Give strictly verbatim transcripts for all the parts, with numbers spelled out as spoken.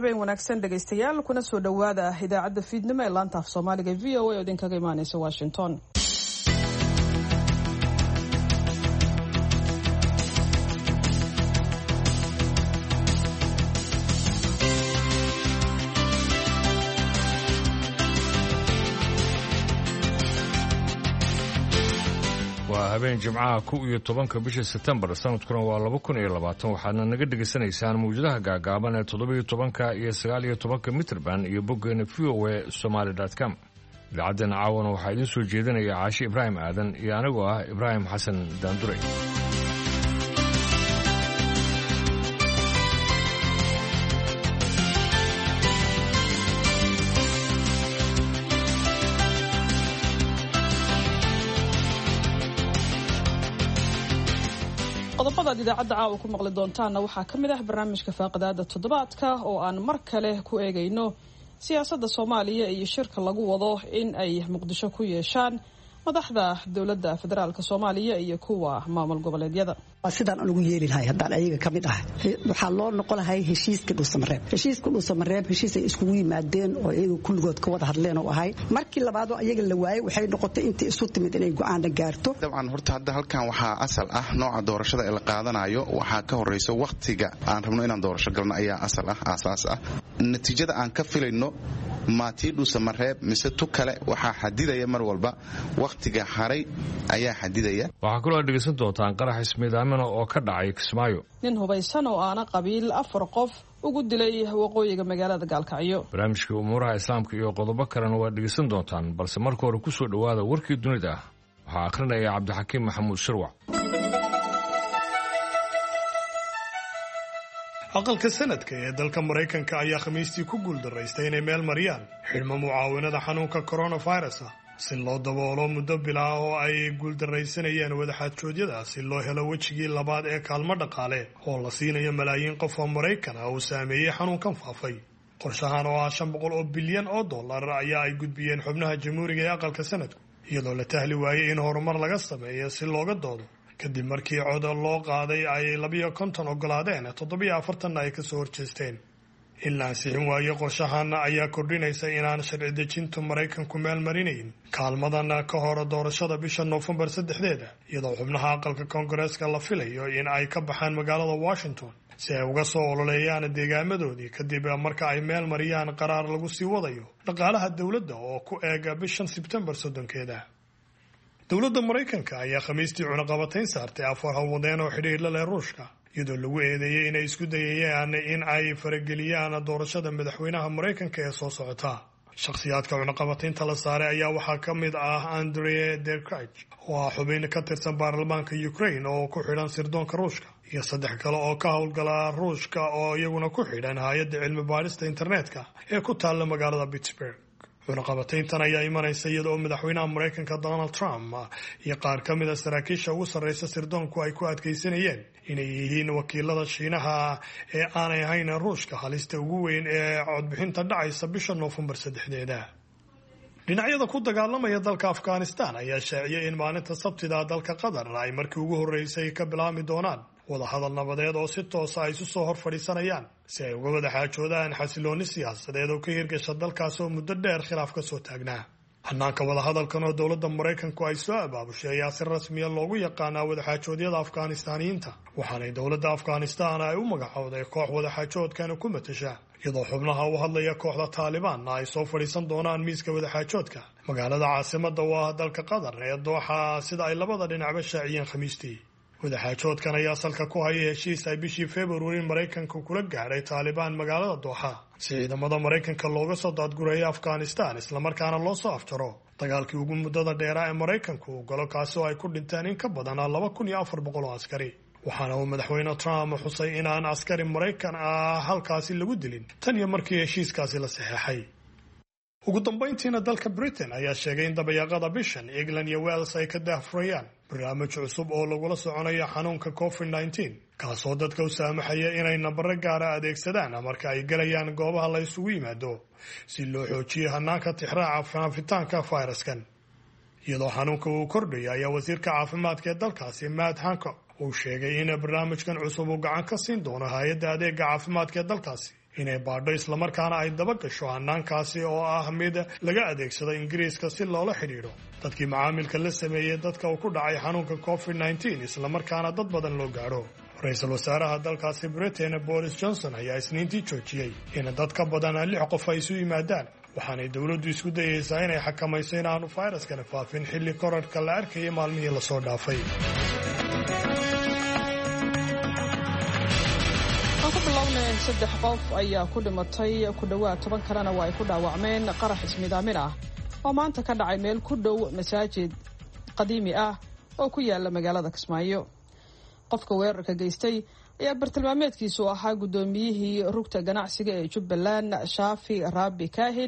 habeen wanaagsan dhegaystayaal kuna soo dhawaada idaacadda fiidnimo ee laanta af Soomaaliga V O A oo idinkaga imaanaysa Washington. habeen jimcaha kow iyo tobanka bisha September sanadkuna waa laba kun iyo labaatan waxaadna naga dhageysanaysaan mawjadaha gaagaaban ee toddoba iyo tobanka iyo sagaal iyo tobanka mitrban iyo boggeena v o a somali dot com. idaacaddeena caawana waxaa idiin soo jeedinaya Caashi Ibraahim Aadan iyo anigoo ah Ibraahim Xasan Daandure. qodobada idaacadda caawa ku maqli doontaana waxaa ka mid ah barnaamijka Faaqadaada Toddobaadka oo aan mar kale ku eegayno siyaasadda Soomaaliya iyo shirka lagu wado in ay Muqdisho ku yeeshaan madaxda dawladda federaalka Soomaaliya iyo kuwa maamul goboleedyada. sidaan ugu yeeli lahay hadaan ayaga kamid ah waxa loo noqon lahay heshiiska Dhuusamareeb heshiiska Dhuusamareeb heshiis ay isku yimaadeen oo ayaga kulligood ka wada hadleen oo ahay markii labaad oo ayaga la waayay waxay noqotay intii isu timid inay go'aan gaarto. dabcan horta hadda halkan waxa asal ah nooca doorashada ee la qaadanayo waxa ka horeyso waqtiga aan rabno inaan doorasho galno ayaa asal ah asaas ah natiijada aan ka filayno maatii Dhuusamareeb mise tu kale waxa xadidaya mar walba waqtiga haray ayaa xadidaya. waxa kale oo dhageysan doontaan qarax ismiidaamin oo ka dhacay Kismaayo nin hubaysan oo aana qabiil afar qof ugu dilay waqooyiga magaalada Gaalkacyo. barnaamijka umuuraha islaamka iyo qodobo kalena waa dhageysan doontaan balse marka hore ku soo dhawaada warkii dunida waxa akhrinaya Cabdixakiim Maxamuud Shirwac. aqalka sanadka ee dalka Mareykanka ayaa Khamiistii ku guuldareystay inay meel mariyaan xidhmo mucaawinada xanuunka coronavirus si loo daboolo muddo bilaa oo ay guuldaraysanayeen wadaxaajoodyada si loo helo wejigii labaad ee kaalmo dhaqaale oo la siinayo malaayiin qof oo Mareykan ah oo saameeyay xanuunkan faafay. qorshahan oo ah shan boqol oo bilyan oo dollar ayaa ay gudbiyeen xubnaha jamhuuriga ee aqalka sanadku iyadoo la tahli waayay in horumar laga sameeyo si looga doodo kadib markii cod loo qaaday ay laba iyo konton ogolaadeen toddoba iyo afartan ay ka soo horjeesteen. in la ansixin waayo qorshahan ayaa kordhinaysa inaan sharci dejintu Mareykanku meel marinayn kaalmadan ka hor doorashada bisha November saddexdeeda iyadoo xubnaha aqalka Koongareeska la filayo in ay ka baxaan magaalada Washington si ay uga soo ololeeyaan deegaamadoodii kadib marka ay meel mariyaan qaraar lagu sii wadayo dhaqaalaha dawladda oo ku eega bishan September soddonkeeda. dawladda Mareykanka ayaa Khamiistii cunaqabatayn saartay afar hawwadeen oo xidhiir la leh Ruushka iyadoo lagu eedeeyay inay isku dayayaan in ay farageliyaan doorashada madaxweynaha Mareykanka ee soo socota. shakhsiyaadka cunaqabataynta la saaray ayaa waxaa ka mid ah Andrei Derkach oo ah xubin ka tirsan baarlamaanka Ukraine oo ku xidhan sirdoonka Ruushka iyo saddex kale oo ka howlgala Ruushka oo iyaguna ku xidhan hay'adda cilmi baarista internetka ee ku taalla magaalada Pittsburgh. cunaqabatayntan ayaa imanaysa iyadoo madaxweynaha Mareykanka Donald Trump iyo qaar ka mid ah saraakiisha ugu sarreysa sirdoonku ay ku adkaysanayeen inay yihiin wakiilada Shiinaha ee aanay ahayn Ruushka halista ugu weyn ee codbixinta dhacaysa bisha November saddexdeeda. dhinacyada ku dagaalamaya dalka Afghanistan ayaa shaaciyay in maalinta Sabtida dalka Qatar ay markii ugu horeysay ka bilaami doonaan wadahadal nabadeed oo si toos ah isu soo hor fadhiisanayaan si ay uga wada xaajoodaan xasilooni siyaasadeed oo ka hirgasha dalkaas oo muddo dheer khilaaf ka soo taagnaa. hanaanka wadahadalkan oo dowladda Mareykanku ay soo abaabushay ayaa si rasmi ah loogu yaqaanaa wadaxaajoodyada Afghaanistaaniyiinta waxaana dowladda Afghanistan ay u magacowday koox wadaxaajoodkan ku matasha iyadoo xubnaha u hadlaya kooxda Taliban ay soo fadhiisan doonaan miiska wadaxaajoodka magaalada caasimadda waa dalka Qatar ee Dooxa sida ay labada dhinacba shaaciyeen Khamiistii. wadaxaajoodkan ayaa salka ku hayay heshiis ay bishii February Mareykanku kula gaaray Taliban magaalada Dooxa si ciidamada Mareykanka looga soo daadgureeyo Afghanistan isla markaana loo soo afjaro dagaalkii ugu muddada dheeraa ee Mareykanku galo kaasi oo ay ku dhinteen in ka badan laba kun iyo afar boqol oo askari waxaana uu madaxweyne Trump xusay in aan askari Mareykan ah halkaasi lagu dilin tan iyo markii heshiiskaasi la saxeexay. ugu dambeyntiina dalka Britain ayaa sheegay in dabayaaqada bishan England iyo Wales ay ka daahfurayaan barnaamij cusub oo lagula soconayo xanuunka covid nineteen kaasoo dadka u saamaxaya inay nambaro gaara adeegsadaan marka ay galayaan goobaha la isugu yimaado si loo xoojiyo hanaanka tixraaca faafitaanka fayraskan. iyadoo xanuunka uu kordhayo ayaa wasiirka caafimaadka ee dalkaasi Matt Hancock uu sheegay in barnaamijkan cusub uu gacan ka siin doono hay'adda adeega caafimaadka ee dalkaasi inay baadho islamarkaana ay daba gasho hannaankaasi oo ah mid laga adeegsado ingiriiska si loola xidhiidho dadkii macaamilka la sameeyey dadka uu ku dhacay xanuunka covid nneteen islamarkaana dad badan loo gaadho. ra-iisul wasaaraha dalkaasi Britain Boris Johnson ayaa isniintii joojiyey in dad ka badan lix qof ay isu yimaadaan, waxaanay dowladdu isku dayeysaa inay xakamayso in aanu fayraskani faafin xilli korarhka la arkayay maalmihii lasoo dhaafay. saddex qof ayaa ku dhimatay, ku dhowaad toban kalena waa ay ku dhaawacmeen qarax ismidaamin ah oo maanta ka dhacay meel ku dhow masaajid qadiimi ah oo ku yaala magaalada Kismaayo. qofka weerarka geystay ayaa bartilmaameedkiisu ahaa guddoomiyihii rugta ganacsiga ee Jubbaland Shaafi Rabbi Kaahin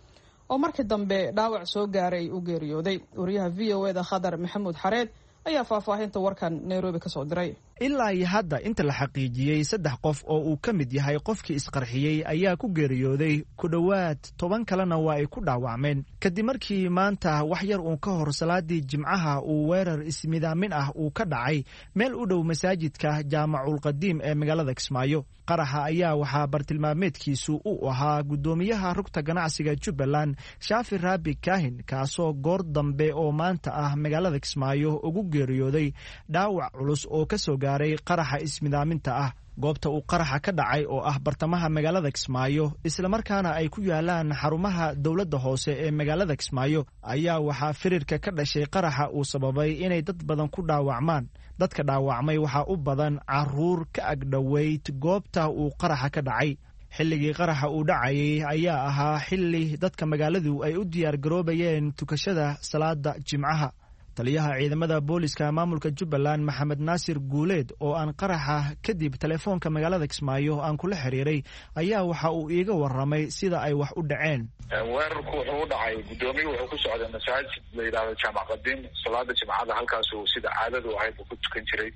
oo markii dambe dhaawac soo gaaray u geeriyooday. wariyaha V O A da Khadar Maxamuud Xareed ayaa faahfaahinta warkan Nairobi ka soo diray. ilaa iyo hadda inta la xaqiijiyey saddex qof oo uu ka mid yahay qofkii isqarxiyey ayaa ku geeriyooday, ku dhowaad toban kalena waa ay ku dhaawacmeen kadib markii maanta wax yar uun ka hor salaadii jimcaha uu weerar ismidaamin ah uu ka dhacay meel u dhow masaajidka Jaamacul Qadiim ee magaalada Kismaayo. qaraxa ayaa waxaa bartilmaameedkiisu u ahaa guddoomiyaha rugta ganacsiga Jubbaland Shaafi Rabbi Kaahin, kaasoo goor dambe oo maanta ah magaalada Kismaayo ugu geeriyooday dhaawac culus oo ka soo gaaray qaraxa ismidaaminta ah. goobta uu qaraxa ka dhacay oo ah bartamaha magaalada Kismaayo islamarkaana ay ku yaalaan xarumaha dowladda hoose ee magaalada Kismaayo ayaa waxaa firirka ka dhashay qaraxa uu sababay inay dad badan ku dhaawacmaan. dadka dhaawacmay waxaa u badan caruur ka agdhoweyd goobta uu qaraxa ka dhacay. xilligii qaraxa uu dhacayay ayaa ahaa xilli dadka magaaladu ay u diyaar garoobayeen tukashada salaada jimcaha. taliyaha ciidamada booliska maamulka Jubbaland Maxamed Naasir Guuleed oo aan qaraxa kadib telefoonka magaalada Kismaayo aan kula xiriiray ayaa waxa uu iiga waramay sida ay wax u dhaceen. weerarku wuxuu u dhacay gudoomiyuhu wuxuu ku socday masaajid la yiraahdo Jaamac Qadiim, salaada jimcada halkaas uu sida caadadu ahayd ku tukan jiray.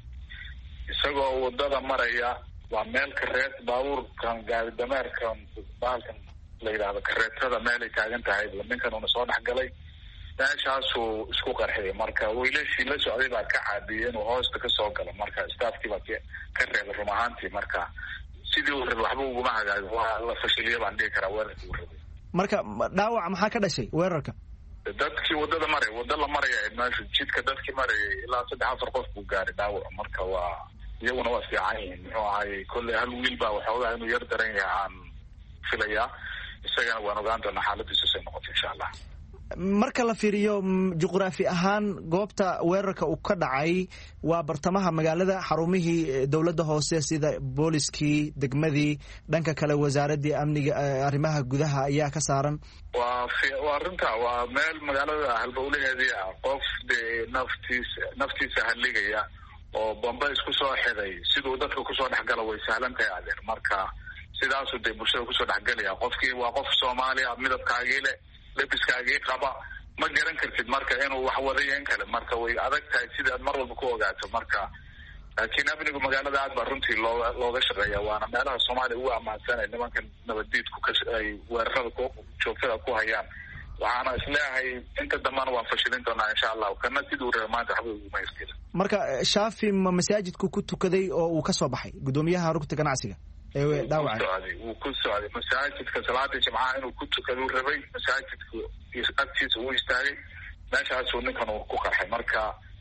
isagoo wadada maraya waa meel kareet baabuurkan gaari dameerkan baalkan la yiraahdo kareetada meel ay taagan tahay, ninkan uu soo dhaxgalay meeshaasuu isku qarxiyay. marka wiilashii la socday baa ka caabiyey inuu hoosta ka soo galo, marka staafkii baa ka reebay run ahaantii. marka sidii uu rabay waxba uguma hagaagin, waa la fashiliyay baan dhihi karaa weerarkii uu rabay. marka dhaawac maxaa ka dhashay weerarka? dadkii wadada maray wada la maraya meesha jidka dadkii marayay ilaa saddex afar qof buu gaaray dhaawac. marka waa iyaguna waa fiican yihiin, muxuu ahaayey kolley hal wiil baa waxoogaa inuu yar daran yahay aan filayaa, isagana waan ogaan doonaa xaaladiisu say noqoto insha allah. marka la fiiriyo juqraafi ahaan goobta weerarka uu ka dhacay waa bartamaha magaalada, xarumihii dowladda hoose sida booliskii degmadii, dhanka kale wasaaradii amniga arrimaha gudaha ayaa ka saaran. waa waa arrinta waa meel magaalada halbowlaheedii ah. qof dee naftiis naftiisa haligaya oo bomba isku soo xiday siduu dadka kusoo dhexgala way sahlan tahay adeer. marka sidaasuu dee bulshada kusoo dhexgalaya. qofkii waa qof Soomaaliya midabkaagii leh lebiskaagii qaba, ma garan kartid marka inuu wax wadayo in kale. marka way adag tahay sidaad mar walba ku ogaato. marka laakiin amnigu magaalada aad baa runtii looga looga shaqeeya, waana meelaha Soomaaliya ugu ammaansanay nimankan nabadiidku ay weerarada joogtada ku hayaan. waxaana isleeyahay inta dambana waan fashilin doonaa insha allah. kana siduu rabay maanta waxba uguma iskila. marka Shaafi ma masaajidku ku tukaday oo uu ka soo baxay gudoomiyaha rugta ganacsiga ee dhaawacay? wuu ku socday masaajidka salaada jimcaha inuu ku tukaduu rabay, masaajidku agtiisa uu istaagay, meeshaasuu ninkan uu ku qarxay. marka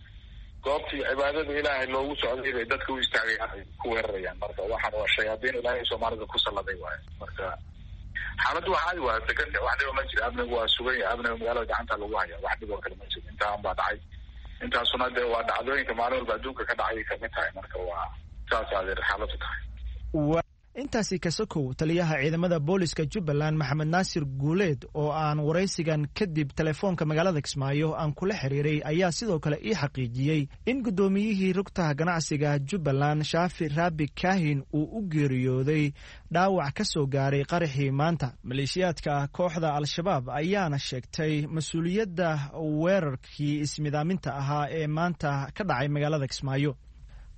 goobtii cibaadada ilaahay loogu socday bay dadka u istaagayaan ay ku weerarayaan. marka waxaan waa shayaadiin ilaahay Soomaalida ku salladay waaye. marka xaaladdu waa caadi, waa degan, wax dhiba ma jira. amnigu waa sugan yahay, amniga magaalada gacanta lagu haya, wax dhiboo kale ma jiro. intaan baa dhacay, intaasuna dee waa dhacdooyinka maalin walba adduunka ka dhacay kamid tahay. marka waa saas adeer xaaladdu tahay. intaasi ka sokow taliyaha ciidamada booliska Jubbaland Maxamed Naasir Guuleed oo aan waraysigan kadib telefoonka magaalada Kismaayo aan kula xiriiray ayaa sidoo kale ii xaqiijiyey in gudoomiyihii rugta ganacsiga Jubbaland Shaafi Rabbi Kaahin uu u geeriyooday dhaawac ka soo gaaray qaraxii maanta. maleeshiyaadka kooxda Al-Shabaab ayaana sheegtay mas'uuliyadda weerarkii ismidaaminta ahaa ee maanta ka dhacay magaalada Kismaayo.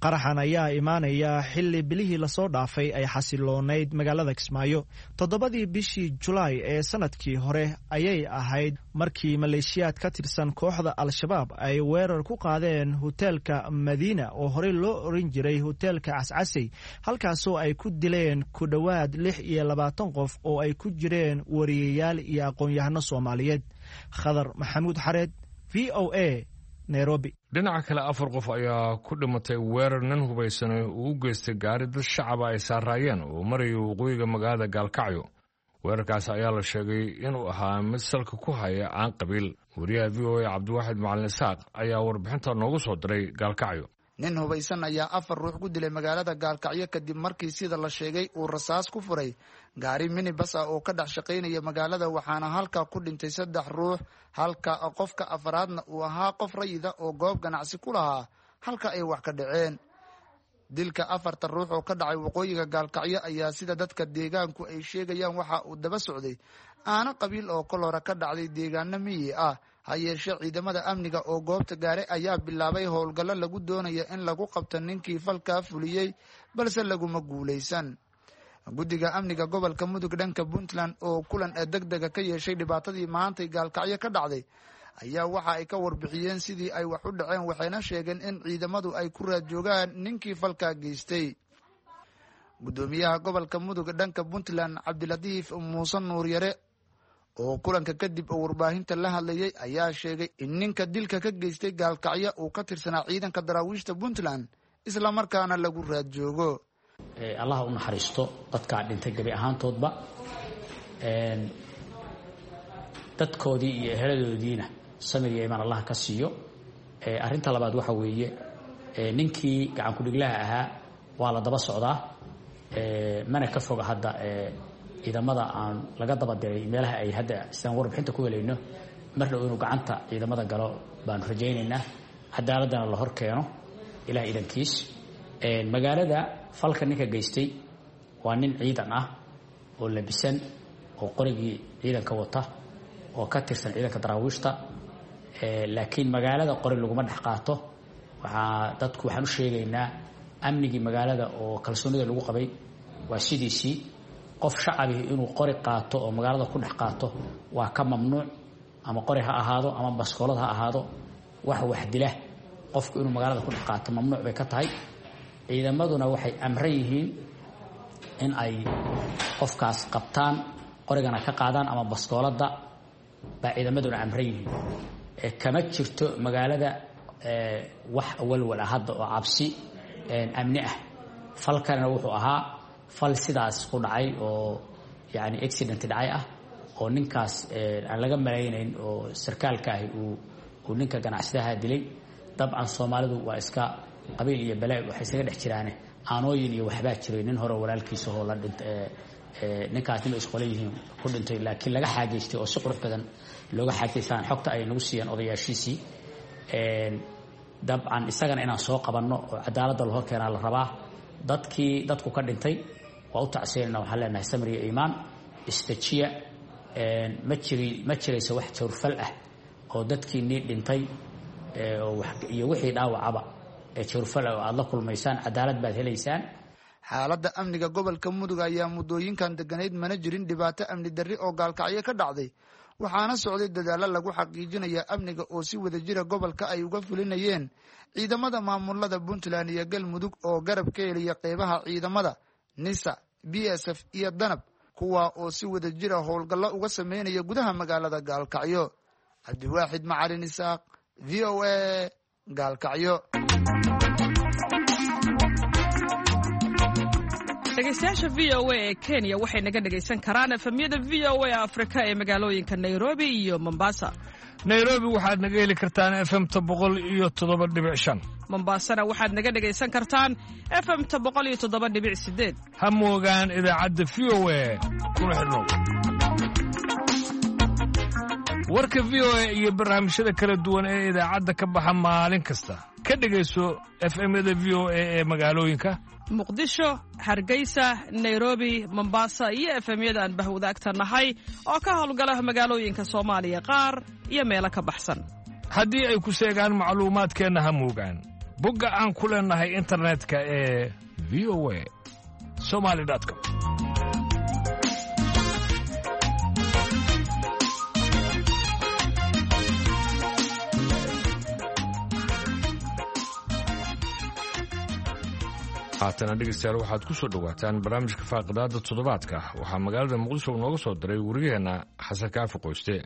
qaraxan ayaa imaanaya xilli bilihii lasoo dhaafay ay xasiloonayd magaalada Kismaayo. Toddobadii bishii Julaay ee sanadkii hore ayay ahayd markii maleeshiyaad ka tirsan kooxda Al-Shabaab ay weerar ku qaadeen hoteelka Madiina oo horey loo oran jiray hoteelka Cascasey, halkaasoo ay ku dileen ku dhowaad lix iyo labaatan qof oo ay ku jireen wariyayaal iyo aqoon-yahano Soomaaliyeed. Khadar Maxamuud Xareed, V O A, Nairobi. dhinaca kale afar qof ayaa ku dhimatay weerar nin hubaysan uu u geystay gaari dad shacaba ay saaraayeen oo marayay waqooyiga magaalada Gaalkacyo. weerarkaas ayaa la sheegay inuu ahaa mid salka ku haya aan qabiil. wariyaha V O A Cabdiwaaxid Macalin Isaaq ayaa warbixinta noogu soo diray Gaalkacyo. nin hubaysan ayaa afar ruux ku dilay magaalada Gaalkacyo kadib markii sida la sheegay uu rasaas ku furay gaari minibus ah oo ka dhex shaqaynaya magaalada, waxaana halka ku dhintay saddex ruux halka qofka afraadna uu ahaa qof rayida oo goob ganacsi ku lahaa halka ay wax ka dhaceen. dilka afarta ruux oo ka dhacay waqooyiga Gaalkacyo ayaa sida dadka deegaanku ay sheegayaan waxa uu daba socday aana qabiil oo kol hore ka dhacday deegaano miyi ah. ha yeeshee ciidamada amniga oo goobta gaaray ayaa bilaabay howlgallo lagu doonaya in lagu qabto ninkii falkaa fuliyey, balse laguma guulaysan. guddiga amniga gobolka Mudug dhanka Puntland oo kulan ee degdega ka yeeshay dhibaatadii maantay Gaalkacyo ka dhacday ayaa waxa ay ka warbixiyeen sidii ay wax u dhaceen, waxayna sheegeen in ciidamadu ay ku raad joogaan ninkii falkaa geystay. gudoomiyaha gobolka Mudug dhanka Puntland Cabdilatiif Muuse Nuur Yare oo kulanka kadib oo warbaahinta la hadlayay ayaa sheegay in ninka dilka ka geystay Gaalkacyo uu ka tirsanaa ciidanka daraawiishta Puntland isla markaana lagu raad joogo. ee Allah u naxariisto dadka dhintay gabi ahaantoodba, een dadkoodii iyo eheladoodiina samir iyo iimaan Allah ka siiyo. ee arinta labaad waxa weeye ee ninkii gacan ku dhiglaha ahaa waa la daba socdaa, ee mana ka foga hadda ee ciidamada aan laga daba diray meelaha ay hadda istaan warbixinta ku helayno marna inuu gacanta ciidamada galo baan rajaynaynaa, cadaaladana la hor keeno ilaahay idankiis. ee magaalada falka ninka geystay waa nin ciidan ah oo labisan oo qorigii ciidanka wata oo ka tirsan ciidanka daraawiishta, ee laakiin magaalada qori laguma dhex qaato. waxaa dadku waxaan u sheegaynaa amnigii magaalada oo kalsoonida lagu qabay waa sidiisii. qof shacabi inuu qori qaato oo magaalada ku dhex qaato waa ka mamnuuc, ama qori ha ahaado ama baskoolad ha ahaado. wax wax dila qofku inuu magaalada ku dhex qaato mamnuuc bay ka tahay. ciidamaduna waxay amran yihiin in ay qofkaas qabtaan, qorigana ka qaadaan ama baskoolada baa ciidamaduna amran yihiin. ee kama jirto magaalada ee wax walwal ah hadda oo cabsi ee amni ah. falkana wuxuu ahaa fal sidaas ku dhacay oo yani accident dhacay ah oo ninkaas aan laga malaynayn oo sarkaalka ah uu uu ninka ganacsadaha dilay. dabcan Soomaalidu waa iska qabiil iyo balaa waxay isaga dhex jiraan aanooyin iyo waxbaa jiray nin hore walaalkiisa oo la dhintay ee ninkaas inay isku leeyihiin ku dhintay, laakiin laga xaageystay oo si qurux badan looga xaageystaan xogta ay nagu siiyeen odayaashiisii. ee dabcan isagana inaan soo qabanno oo cadaaladda la hor keenaa la rabaa. dadkii dadku ka dhintay waa u tacsiinayna, waxaan leenahay samir iyo iimaan istajiya. ee ma jiri ma jirayso wax jawrfal ah oo dadkii nii dhintay ee iyo wixii dhaawacaba ee jawrfal oo aad la kulmaysaan, cadaalad baad helaysaan. xaaladda amniga gobolka Mudug ayaa muddooyinkan deganayd mana jirin dhibaato amni darri oo Gaalkacyo ka dhacday, waxaana socday dadaalo lagu xaqiijinaya amniga oo si wada jira gobolka ay uga fulinayeen ciidamada maamulada Puntland iyo Galmudug oo garab ka helaya qeybaha ciidamada Nisa, B S F iyo Danab, kuwa oo si wada jira howlgallo uga sameynaya gudaha magaalada Gaalkacyo. Cabdiwaaxid Macalin Isaaq, V O A, Gaalkacyo. dhegeystayaasha V O A ee Kenya waxay naga dhegaysan karaan efemyada V O A Afrika ee magaalooyinka Nairobi iyo Mombasa. Nairobi waxaad naga heli kartaan F M ta boqol iyo toddoba dhibic shan. Mombasana waxaad naga dhegaysan kartaan F M ta boqol iyo toddoba dhibic sideed. Ha moogaan idaacadda V O A kuna xidhnow. warka V O A iyo barnaamijyada kala duwan ee idaacadda ka baxa maalin kasta ka dhegayso F M-yada V O A ee magaalooyinka Muqdisho, Hargeysa, Nairobi, Mombasa iyo F M-yada aan bahwadaagta nahay oo ka howlgala magaalooyinka Soomaaliya qaar iyo meelo ka baxsan. haddii ay ku sheegaan macluumaadkeenna ha moogaan bogga aan ku leenahay internetka ee v o a somali dot com. haatana dhegeystayaal waxaad ku soo dhowaataan barnaamijka faaqidaada toddobaadka waxaa magaalada muqdisho nooga soo diray wariyaheenna xasan kaafi qoyste.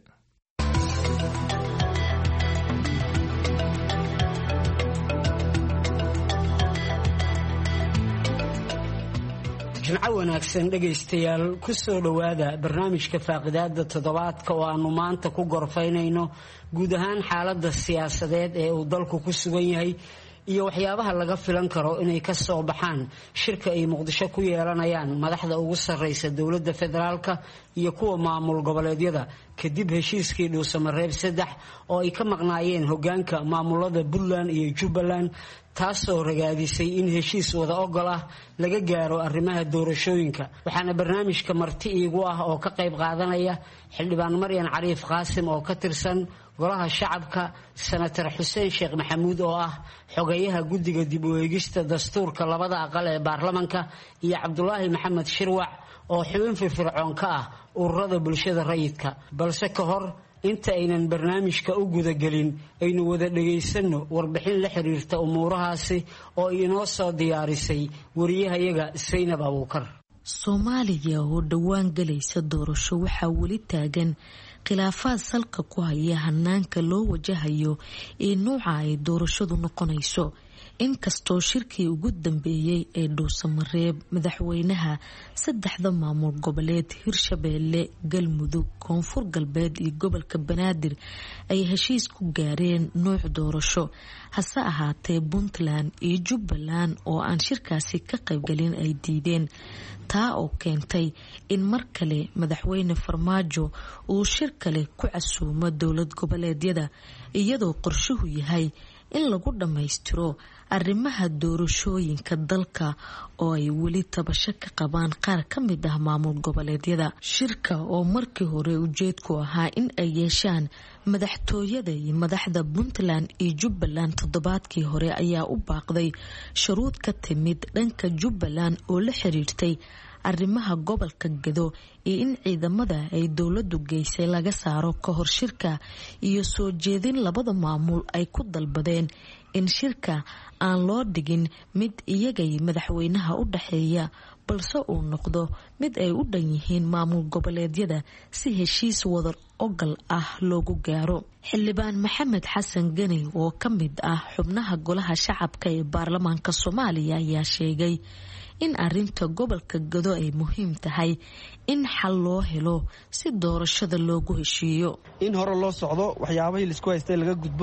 jimco wanaagsan dhegaystayaal ku soo dhowaada barnaamijka faaqidaada toddobaadka oo aanu maanta ku gorfaynayno guud ahaan xaaladda siyaasadeed ee uu dalku ku sugan yahay iyo waxyaabaha laga filan karo inay ka soo baxaan shirka ay muqdisho ku yeelanayaan madaxda ugu sarreysa dowladda federaalka iyo kuwa maamul goboleedyada kadib heshiiskii dhuusamareeb saddex oo ay ka maqnaayeen hoggaanka maamulada puntland iyo jubbaland taasoo ragaadisay in heshiis wada ogol ah laga gaaro arrimaha doorashooyinka. waxaana barnaamijka marti iigu ah oo ka qayb qaadanaya xildhibaan maryan cariif qaasim oo ka tirsan golaha shacabka, senator xuseen sheekh maxamuud oo ah xogeyaha guddiga dib u eegista dastuurka labada aqal ee baarlamanka, iyo cabdulaahi maxamed shirwac oo xubin firfircoon ka ah ururada bulshada rayidka. balse ka hor inta aynan barnaamijka u gudagelin aynu wada dhagaysanno warbixin la xiriirta umuurahaasi oo inoo soo diyaarisay wariyahayaga Saynab Abuukar. Soomaaliya oo dhawaan galaysa doorasho waxaa weli taagan khilaafaad salka ku haya hanaanka loo wajahayo ee nooca ay doorashadu noqonayso. inkastoo shirkii ugu dambeeyay ee dhuusamareeb madaxweynaha saddexda maamul goboleed Hirshabeelle, Galmudug, Koonfur Galbeed iyo gobolka Banaadir ay heshiis ku gaareen nooc doorasho, hase ahaatee Puntland iyo Jubbaland oo aan shirkaasi ka qaybgalin ay diideen. taa oo keentay in mar kale madaxweyne Farmaajo uu shir kale ku casuumo dowlad goboleedyada iyadoo qorshuhu yahay in lagu dhammaystiro arrimaha doorashooyinka dalka oo ay weli tabasho ka qabaan qaar ka mid ah maamul goboleedyada. shirka oo markii hore ujeedku ahaa in ay yeeshaan madaxtooyada iyo madaxda Puntland iyo Jubbaland toddobaadkii hore ayaa u baaqday shuruud ka timid dhanka Jubbaland oo la xiriirtay arrimaha gobolka Gado iyo in ciidamada ay dowladdu geysay laga saaro ka hor shirka, iyo soo jeedin labada maamul ay ku dalbadeen in shirka aan loo dhigin mid iyaga iyo madaxweynaha u dhaxeeya balse uu noqdo mid ay u dhan yihiin maamul goboleedyada si heshiis wada ogal ah loogu gaaro. xildhibaan Maxamed Xasan Gani oo ka mid ah xubnaha golaha shacabka ee baarlamaanka Soomaaliya ayaa sheegay in arinta gobolka Gado ay muhiim tahay in xal loo helo si doorashada loogu heshiiyo. in hore loo socdo waxyaabihii la isku haystay laga gudbo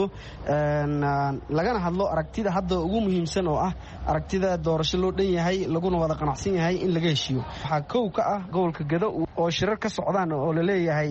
lagana hadlo aragtida hadda ugu muhiimsan oo ah aragtida doorasho loo dhan yahay laguna wada qanacsan yahay in laga heshiiyo. waxaa kow ka ah gobolka Gado oo shirar ka socdaan oo la leeyahay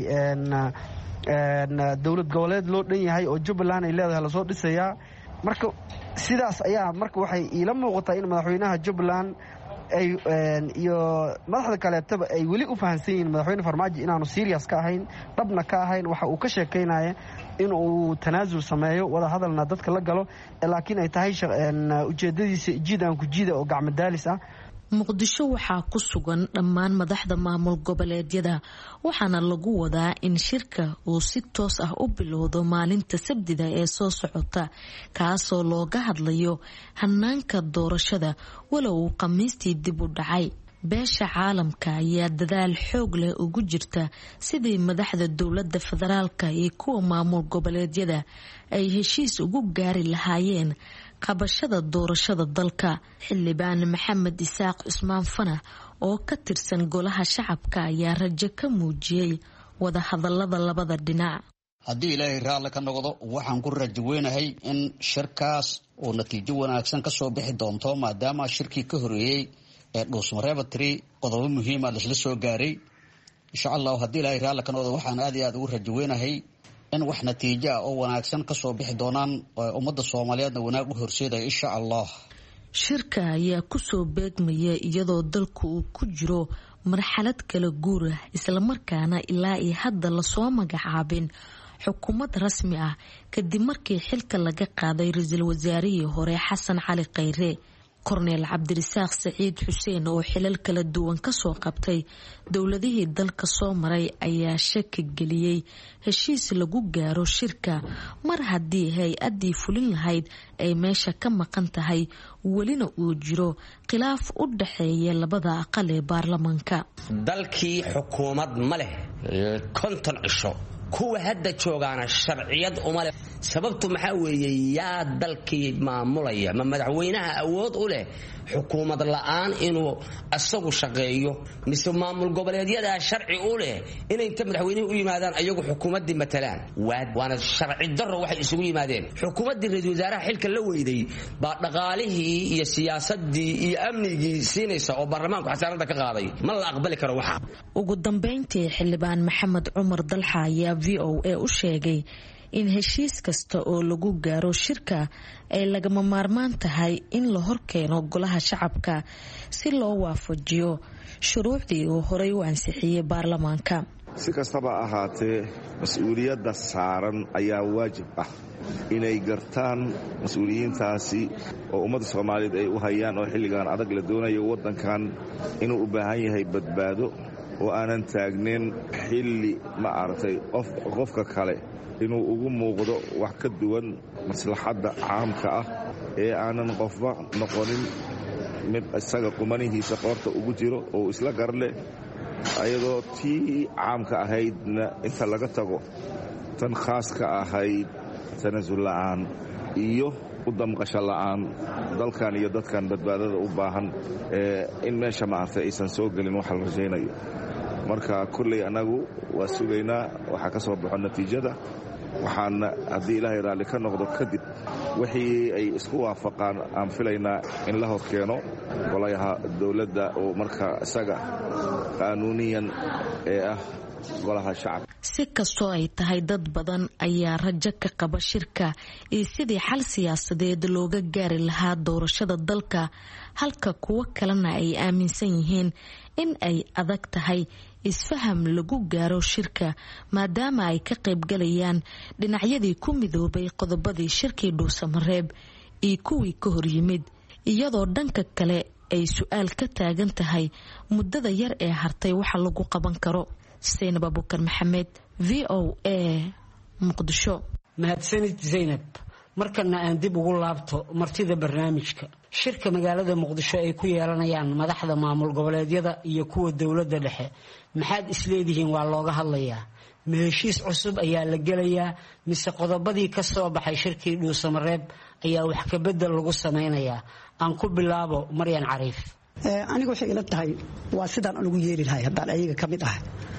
dowlad goboleed loo dhan yahay oo Jubbaland ay leedahay la soo dhisayaa. marka sidaas ayaa marka waxay ila muuqataa in madaxweynaha Jubbaland ay iyo madaxda kaleetaba ay weli u fahansan yihiin madaxweyne Farmaajo inaanu serious ka ahayn, dhabna ka ahayn. waxa uu ka sheekeynaya in uu tanaasul sameeyo, wada hadalna dadka la galo, laakiin ay tahay ujeedadiisa jiid aan ku jiida oo gacmo daalis ah. muqdisho waxaa ku sugan dhammaan madaxda maamul goboleedyada waxaana lagu wadaa in shirka uu si toos ah u bilowdo maalinta Sabtida ee soo socota, kaasoo looga hadlayo hanaanka doorashada walow uu Khamiistii dib u dhacay. beesha caalamka ayaa dadaal xoog leh ugu jirta sidii madaxda dowladda federaalka iyo kuwa maamul goboleedyada ay heshiis ugu gaari lahaayeen qabashada doorashada dalka. xildhibaan Maxamed Isaaq Cusmaan Fana oo ka tirsan golaha shacabka ayaa rajo ka muujiyay wada hadallada labada dhinac. haddii ilaahay raalli ka noqdo waxaan ku rajo weynahay in shirkaas uu natiijo wanaagsan ka soo bixi doonto, maadaama shirkii ka horeeyay ee dhuusmareeba tiri qodobo muhiima la isla soo gaaray. insha Allah haddii ilaahay raalli ka noqdo waxaan aad iyo aad ugu rajo weynahay in wax natiijo ah oo wanaagsan ka soo bixi doonaan ummadda Soomaaliyeedna wanaag u horseeday insha Allah. shirka ayaa ku soo beegmaya iyadoo dalku uu ku jiro marxalad kala guur ah isla markaana ilaa iyo hadda la soo magacaabin xukuumad rasmi ah kadib markii xilka laga qaaday ra-iisul wasaarihii hore xasan cali khayre. korneel cabdirasaaq saciid xuseen oo xilal kala duwan kasoo qabtay dowladihii dalka soo maray ayaa shaki geliyey heshiis lagu gaaro shirka mar haddii hay-addii fulin lahayd ay meesha ka maqan tahay welina uu jiro khilaaf u dhaxeeya labada aqal ee baarlamaanka. dalkii xukuumad ma leh konton cisho, kuwa hadda joogaana sharciyad uma leh. sababtu maxaa weeye yaa dalkii maamulaya? ma madaxweynaha awood u leh xukuumad la'aan inuu asagu shaqeeyo, mise maamul goboleedyadaa sharci u leh inay inta madaxweynuhu u yimaadaan ayagu xukuumaddii matalaan? waana sharci darro waxay isugu yimaadeen. xukuumaddii ra-iisul wasaaraha xilka la weyday baa dhaqaalihii iyo siyaasadii iyo amnigii siinaysa oo baarlamaanku xasaanada ka qaaday. ma la aqbali karo waxa. ugu dambeyntii xildhibaan maxamed cumar dalxa ayaa v o a u sheegay in heshiis kasta oo lagu gaaro shirka ay lagama maarmaan tahay in la horkeeno golaha shacabka si loo waafajiyo shuruucdii uu horey u ansixiyey baarlamaanka. si kastaba ahaatee mas-uuliyadda saaran ayaa waajib ah inay gartaan mas-uuliyiintaasi oo ummadda soomaaliyeed ay u hayaan oo xilligan adag la doonayo waddankan inuu u baahan yahay badbaado oo aanan taagnayn xilli ma aragtay qofka kale inuu ugu muuqdo wax ka duwan maslaxadda caamka ah ee aanan qofba noqonin mid isaga qumanihiisa qoorta ugu jiro oo isla garleh ayadoo tii caamka ahaydna inta laga tago tan khaaska ahayd tanasul la'aan iyo u damqasho la'aan dalkan iyo dadkan badbaadada u baahan in meesha maartay aysan soo gelin waxa la rajaynayo. marka kulley annagu waa sugaynaa waxaa ka soo baxo natiijada, waxaana haddii ilaahay raalli ka noqdo kadib wixii ay isku waafaqaan aan filaynaa in la horkeeno golayaha dowladda oo markaa isaga qaanuuniyan ee ah golaha shacabka. si kastoo ay tahay dad badan ayaa rajo ka qaba shirka iyo sidii xal siyaasadeed looga gaari lahaa doorashada dalka, halka kuwo kalena ay aaminsan yihiin in ay adag tahay isfaham lagu gaaro shirka maadaama ay ka qaybgalayaan dhinacyadii ku midoobay qodobadii shirkii dhuusamareeb iyo kuwii ka horyimid, iyadoo dhanka kale ay su-aal ka taagan tahay muddada yar ee hartay waxa lagu qaban karo. Zaynab Abubakar Maxamed, v o a, Muqdisho. mahadsanid Zaynab. markana aan dib ugu laabto martida barnaamijka. shirka magaalada Muqdisho ay ku yeelanayaan madaxda maamul goboleedyada iyo kuwa dowladda dhexe, maxaad isleedihiin waa looga hadlayaa? ma heshiis cusub ayaa la gelayaa mise qodobadii ka soo baxay shirkii dhuusamareeb ayaa wax ka bedel lagu samaynayaa? aan ku bilaabo Maryan Cariif. aniga waxay ila tahay waa sidaan lagu yeeli lahay haddaan ayaga ka mid ah.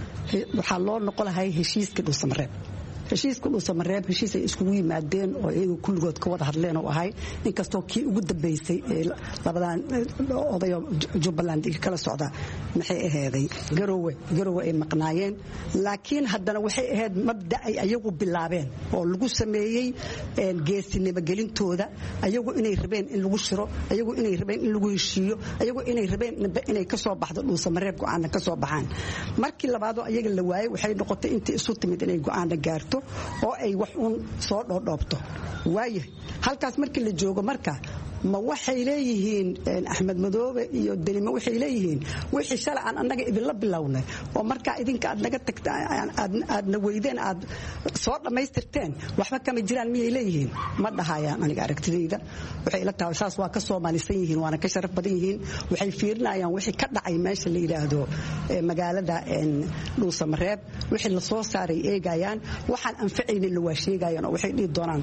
waxaa loo noqon lahay heshiiska dhuusamareeb. heshiiska dhuusamareeb heshiis ay iskugu yimaadeen oo iyagu kulligood ka wada hadleen oo ahay inkastoo kii ugu dambeysay ee labadan odayo Jubbaland kala socda maxay aheeday garowe garowe ay maqnaayeen, laakiin haddana waxay ahayd mabda ay ayagu bilaabeen oo lagu sameeyey geesinimo gelintooda, ayagu inay rabeen in lagu shiro, ayagu inay rabeen in lagu heshiiyo, ayagu inay rabeen inay ka soo baxdo dhuusamareeb go'aan ka soo baxaan. markii labaad oo ayaga la waayay waxay noqotay intii isu timid inay go'aan gaarto oo ay wax uun soo dhoodhoobto. waayo halkaas markii la joogo marka ma waxay leeyihiin Axmed Madoobe iyo Delimo waxay leeyihiin wixii shalay aan annaga idinla bilownay oo marka idinka aad naga tagtaan aad na weydeen aad soo dhamaystirteen waxba kama jiraan miyay leeyihiin? ma dhahayaan. aniga aragtidayda waxay ila tahay saas waa ka Soomaalisan yihiin, waana ka sharaf badan yihiin. waxay fiirinayaan wixii ka dhacay meesha la yiraahdo magaalada dhuusamareeb, wixii la soo saaray eegayaan, waxaan anfacaynin la waa sheegayaan oo waxay dhigi doonaan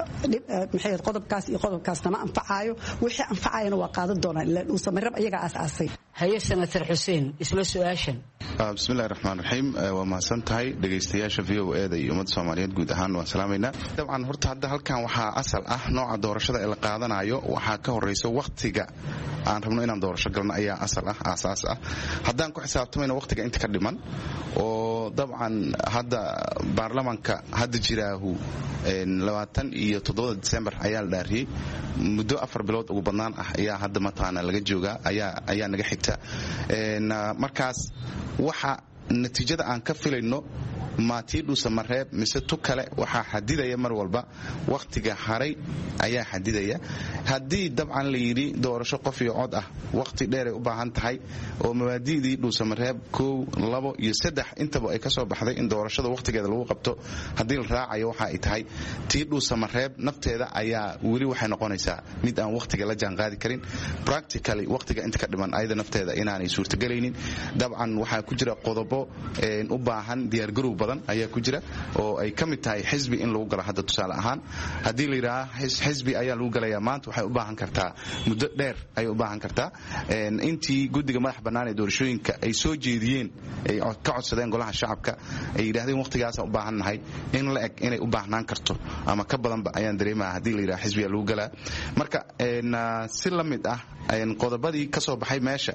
maxay qodobkaas iyo qodobkaas nama anfacayo, wixii anfacayana waa qaadan doonaan ilaa dhuusamareeb ayaga aas-aasay. haye senator Xuseen, isla su'aashan. bismillahi raxmaan raxiim. waa mahadsan tahay dhegaystayaasha v o a da iyo ummadda Soomaaliyeed guud ahaan waan salaamaynaa. dabcan horta hadda halkan waxaa asal ah nooca doorashada ee la qaadanayo waxaa ka horeysa waqtiga aan rabno inaan doorasho galno ayaa asal ah aasaas ah. haddaan ku xisaabtamayno waqtiga inta ka dhiman oo dabcan hadda baarlamaanka hadda jiraahu labaatan iyo toddobada December ayaa la dhaariyay, muddo afar bilood ugu badnaan ah ayaa hadda mataana laga joogaa ayaa ayaa naga xigta. markaas waxa natiijada aan ka filayno maatii dhuusamareeb mise tu kale waxaa xadidaya mar walba wakhtiga haray ayaa xadidaya haddii dabcan la yidhi doorasho qof iyo cod ah wakhti dheeray u baahan tahay oo mabaadi'dii dhuusamareeb kow labo iyo saddex intaba ay ka soo baxday in doorashada wakhtigeeda lagu qabto haddii la raacayo waxa ay tahay tii dhuusamareeb nafteeda ayaa weli waxay noqonaysaa mid aan wakhtiga la jaanqaadi karin practically wakhtiga inta ka dhiman ayada nafteeda inaanay suurtagelaynin dabcan waxaa ku jira qodobo u baahan diyaargarow badan ayaa ku jira oo ay ka mid tahay xisbi in lagu galo hadda tusaale ahaan haddii la yidhaaha xisbi ayaa lagu galayaa maanta waxay u baahan kartaa muddo dheer ayay u baahan kartaa intii guddiga madax bannaan ee doorashooyinka ay soo jeediyeen ay ka codsadeen golaha shacabka ay yidhahdeen wakhtigaasaan u baahannahay in la eg inay u baahnaan karto ama ka badanba ayaan dareemaha haddii la yidhaha xisbiyaa lagu galaa marka si la mid ah qodobadii ka soo baxay meesha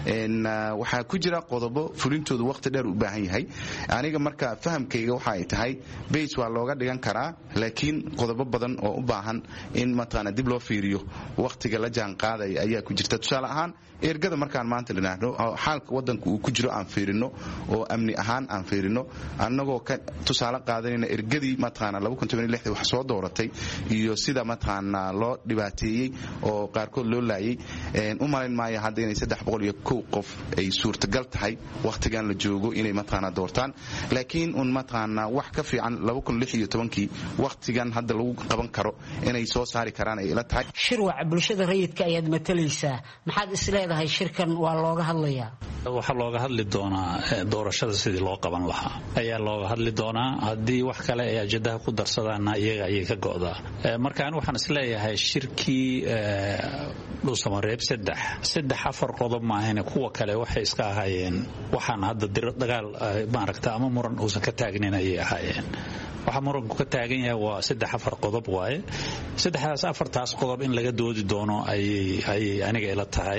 waxaa ku jira qodobo fulintoodu wakhti dheer u baahan yahay aniga marka fahamkayga waxa ay tahay base waa looga dhigan karaa laakiin qodobo badan oo u baahan in mataqaana dib loo fiiriyo wakhtiga la jaan qaadaya ayaa ku jirta tusaale ahaan ergada markaan maanta dhinaahno xaalka wadanka uu ku jiro aan fiirino oo amni ahaan aan fiirino annagoo ka tusaale qaadanayna ergadii mataqaana wax soo dooratay iyo sida mataqaana loo dhibaateeyey oo qaarkood loo laayay u malayn maayo hadda inay saddex boqol iyo kow qof ay suurtagal tahay wakhtigan la joogo inay mataqaana doortaan laakiin un mataqaana wax ka fiican kii wakhtigan hadda lagu qaban karo inay soo saari karaan ay ila tahay shirwac bulshada rayidka ayaad matalaysaa maxaad isleedahay shirkan waa looga hadlayaa waxaa looga hadli doonaa doorashada sidii loo qaban lahaa ayaa looga hadli doonaa haddii wax kale ay ajadaha ku darsadaana iyaga ayay ka go'daa marka ani waxaan isleeyahay shirkii dhuusamareeb saddex saddex afar qodob maahane kuwa kale waxay iska ahaayeen waxaan hadda dagaal maaragta ama muran uusan ka taagnin ayay ahaayeen waxa muranku ka taagan yahay waa saddex afar qodob waaye saddexdaas afartaas qodob in laga doodi doono ayay aniga ila tahay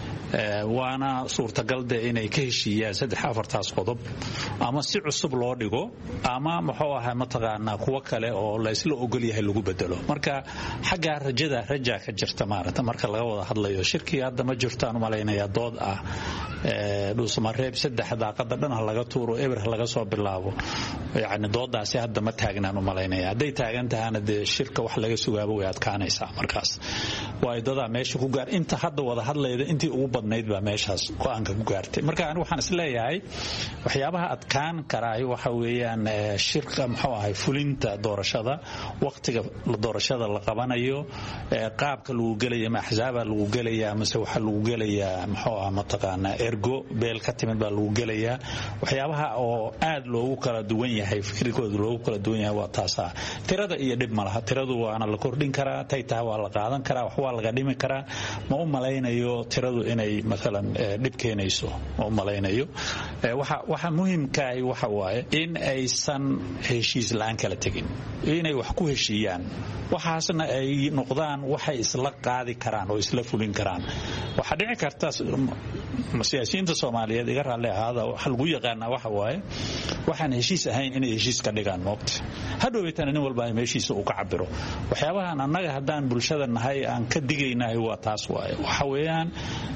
waana suurtagal de inay ka heshiiyaan saddex afartaas qodob ama si cusub loo dhigo ama muxuu ahaa mataqaanaa kuwa kale oo la isla ogol yahay lagu bedelo marka xagga rajada raja ka jirta maarata marka laga wada hadlayo shirkii hadda ma jirtaan umaleynaya dood ah dhuusamareeb saddex daaqada dhan laga tuuro eber laga soo bilaabo yani doodaasi hadda ma taagnaan umaleynaya hadday taagan tahana de shirka wax laga sugaabo way adkaanaysaa markaas waa dada meesha ku gaar inta hadda wada hadlayda intii ugu badnayd baa meeshaas go'aanka ku gaartay marka aan waxaan isleeyahay waxyaabaha adkaan karaa waxa weeyaan shirka muxuu ahay fulinta doorashada waqtiga doorashada la qabanayo qaabka lagu galayo ma axzaaba lagu galaya mise waxa lagu galaya muxuu ahaa mataqaana ergo beel ka timid baa lagu galaya waxyaabaha oo aad loogu kala duwan yahay fikirkooda loogu kala duwan yahay waa taasa tirada iyo dhib malaha tiradu waana la kordhin karaa tay tahay waa la qaadan karaa wax waa laga dhimi karaa ma u malaynayo tiradu inay مثلا dhib keenayso oo malaynayo waxa waxa muhiimka ah waxa waaye in aysan heshiis laan kala tagin inay wax ku heshiiyaan waxaasna ay noqdaan waxay isla qaadi karaan oo isla fulin karaan waxa dhici karta siyaasiyiinta Soomaaliyeed iga raali ahaada waxa lagu yaqaanaa waxa waaye waxaan heshiis ahayn inay heshiis ka dhigaan moqt hadhoweytan nin walba meeshiisa uu ka cabiro waxyaabahan annaga hadaan bulshada nahay aan ka digaynahay waa taas waaye waxa weeyaan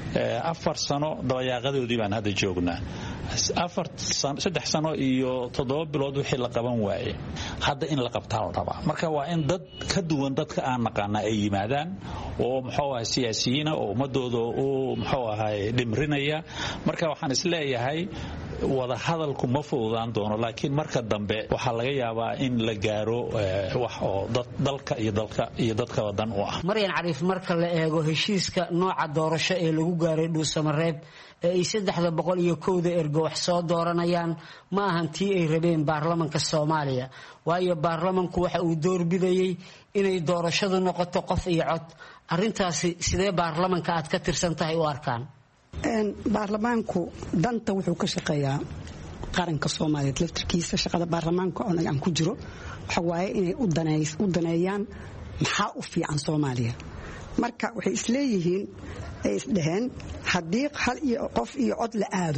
afar sano dabayaaqadoodii baan hadda joognaa afar saddex sano iyo toddoba bilood wixii la qaban waaye hadda in la qabtaan la rabaa marka waa in dad ka duwan dadka aan naqaana ay yimaadaan oo muxuu ahaa siyaasiyiin oo ummadooda oo muxuu ahaa dhimrinaya marka waxaan isleeyahay wada hadalku ma fududaan doono laakiin marka dambe waxa laga yaabaa in la gaaro wax oo dalka iyo dalka iyo dadka wadan u ah Maryan Cariif marka la eego heshiiska nooca doorasho ee lagu gaaray dhuusamareeb ee ay saddexda boqol iyo kow ergo wax soo dooranayaan ma ahan tii ay rabeen baarlamaanka Soomaaliya waayo baarlamaanku waxa uu doorbidayay inay doorashadu noqoto qof iyo cod arintaasi sidee baarlamaanka aad ka tirsan tahay u arkaan een baarlamaanku danta wuxuu ka shaqeeyaa qaranka Soomaaliyeed laftirkiisa shaqada baarlamaanka oo aan ku jiro waxa waaye inay u daneeyaan u daneeyaan maxaa u fiican Soomaaliya marka waxay isleeyihiin ay isdhaheen haddii hal iyo qof iyo cod la aado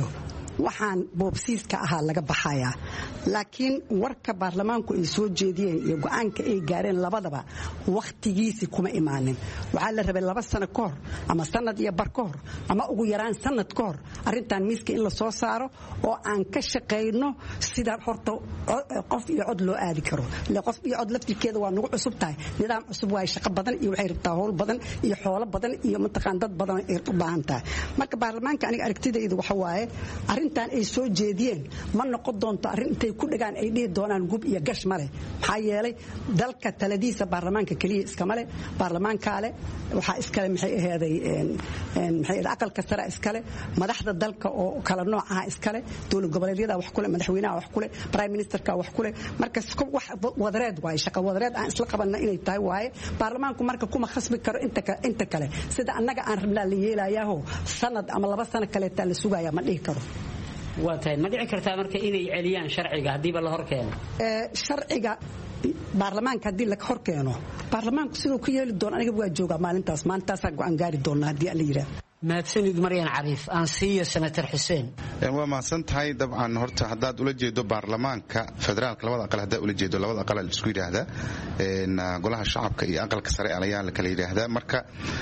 waxaan boobsiiska ahaa laga baxayaa laakiin warka baarlamaanku ay soo jeediyeen iyo go'aanka ay gaareen labadaba wakhtigiisii kuma imaanin waxaa la rabay laba sano ka hor ama sanad iyo bar ka hor ama ugu yaraan sanad ka hor arrintan miiska in la soo saaro oo aan ka shaqayno sida horta qof iyo cod loo aadi karo qof iyo cod laftirkeeda waa nagu cusub tahay nidaam cusub waa shaqo badan iyo waxay rabtaa howl badan iyo xoolo badan iyo mataqaan dad badan ay u baahan tahay marka baarlamaanka aniga aragtidaydu waxa waaye arrintan ay soo jeediyeen ma noqon doonto arrin intay ku dhagaan ay dhihi doonaan gub iyo gash male maxaa yeelay dalka taladiisa baarlamaanka keliya iskama le baarlamaankaa le waxaa iskale maxay aheeday maxay aqalka sare iskale madaxda dalka oo kala noocaha iskale dowlad goboleedyada wax kule madaxweynaha wax kule prime ministerka wax kule marka wax wadareed waaye shaqo wadareed aan isla qabanna inay tahay waaye baarlamaanku marka kuma khasbi karo inta kale sida annaga aan rabnaa la yeelayaho sanad ama laba sano kaleetaa la sugayaa ma dhihi karo waa tahay ma dhici kartaa marka inay celiyaan sharciga haddiiba la hor keeno sharciga baarlamaanka haddii la hor keeno baarlamaanku siduu ku yeeli doono aniga waa joogaa maalintaas maalintaasaan go'aan gaari doonaa haddii alla yidhaahdo mahadsanid maryan cariif aan siiyo senator xuseen waa mahadsan tahay dabcan horta haddaad ula jeedo baarlamaanka federaalka labada aqal haddaad ula jeedo labada aqal isku yidhaahdaa golaha shacabka iyo aqalka sare ayaa la kala yidhaahdaa marka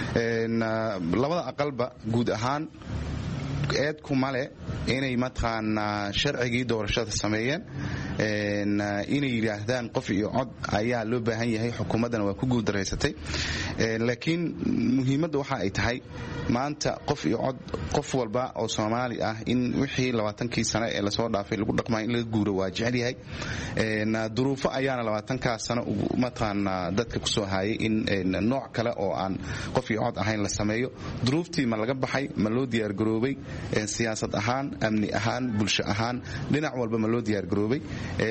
labada aqalba guud ahaan eedku male inay mataqaanaa sharcigii doorashada sameeyeen inay yidhaahdaan qof iyo cod ayaa loo baahan yahay xukuumaddana waa ku guuldaraysatay laakiin muhiimadda waxa ay tahay maanta qof iyo cod qof walba oo Soomaali ah in wixii labaatankii sano ee la soo dhaafay lagu dhaqmay in laga guuro waa jecel yahay duruufo ayaana labaatanka sano mataqaanaa dadka ku soo hayay in nooc kale oo aan qof iyo cod ahayn la sameeyo duruuftii ma laga baxay ma loo diyaar garoobay siyaasad ahaan amni ahaan bulsho ahaan dhinac walba ma loo diyaar garoobay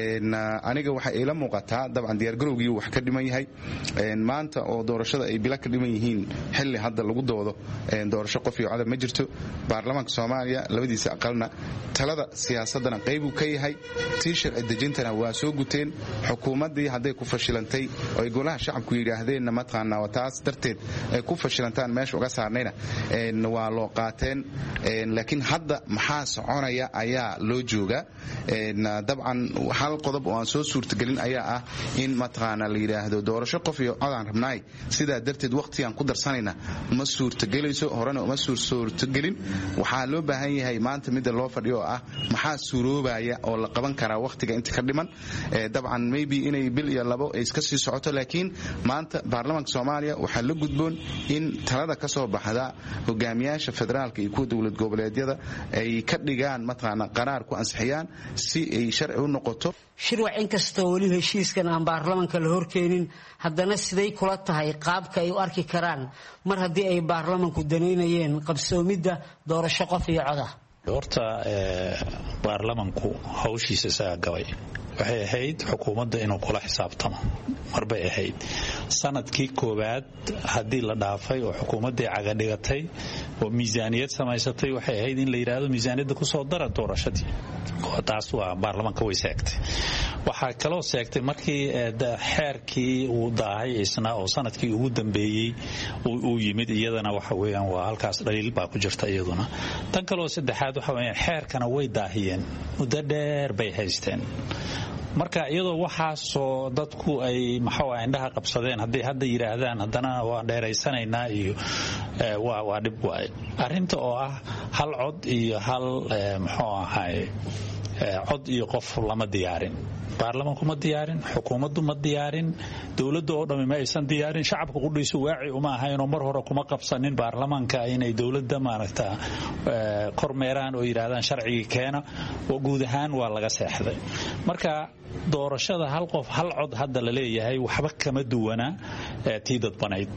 aniga waxa ila muuqataa dabcan diyaar garowgii wax ka dhiman yahay maanta oo doorashada ay bila ka dhiman yihiin xilli hadda lagu doodo doorasho qof iyo cod ma jirto baarlamaanka Soomaaliya labadiisa aqalna talada siyaasadana qayb uu ka yahay tii sharci dejintana waa soo guteen xukuumadii haday ku fashilantay oo ay golaha shacabku yiraahdeen mataqaana wataas darteed ay ku fashilantaan meesha uga saarnayna waa loo qaateen laakiin hadda maxaa soconaya ayaa loo jooga dabcan hal qodob oo aan soo suurtagelin ayaa ah in mataqaana la yiraahdo doorasho qof iyo cod aan rabnay sida darteed waqtigan ku darsanayna ma suurtagelayso horena uma suurtagelin waxaa loo baahan yahay maanta mid loo fadhiyo ah maxaa suuroobaya oo la qaban karaa waqtiga inta ka dhiman dabcan maybe inay bil iyo labo ay iska sii socoto laakiin maanta baarlamaanka Soomaaliya waxa la gudboon in talada ka soo baxda hogaamiyaasha federaalka iyo kuwa dawlad goboleedyada ay ka dhigaan mataqaana qaraar ku ansixiyaan si ay sharci u noqoto shirwac inkastoo weli heshiiskan aan baarlamaanka la horkeenin haddana siday kula tahay qaabka ay u arki karaan mar haddii ay baarlamaanku danaynayeen qabsoomidda doorasho qof iyo cod ah horta baarlamaanku hawshiisa isaga gabay waxay ahayd xukuumadda inuu kula xisaabtamo marbay ahayd sanadkii koowaad haddii la dhaafay oo xukuumaddii caga dhigatay oo miisaaniyad samaysatay waxay ahayd in la yidhaahdo miisaaniyadda kusoo dara doorashadii taas waa baarlamaanka way seegtay waxaa kaloo seegtay markii xeerkii uu daahay isna oo sanadkii ugu dambeeyey uu yimid iyadana waxa weeyaan waa halkaas dhaliil baa ku jirta iyaduna tan kaloo saddexaad waxa weeyaan xeerkana way daahiyeen muddo dheer bay haysteen marka iyadoo waxaasoo dadku ay maxaa indhaha qabsadeen haddii hadda yiraahdaan haddana waa dheeraysanaynaa iyo waa waa dhib waay arrinta oo ah hal cod iyo hal muxuu ahay cod iyo qof lama diyaarin baarlamaanku ma diyaarin xukuumaddu ma diyaarin dawladda oo dhammi ma aysan diyaarin shacabka qudhiisu waaci uma ahayn oo mar hore kuma qabsanin baarlamaanka inay dawladda maaragta kormeeraan oo yiraahdaan sharcigii keena oo guud ahaan waa laga seexday marka doorashada hal qof hal cod hadda la leeyahay waxba kama duwana tii dadbanayd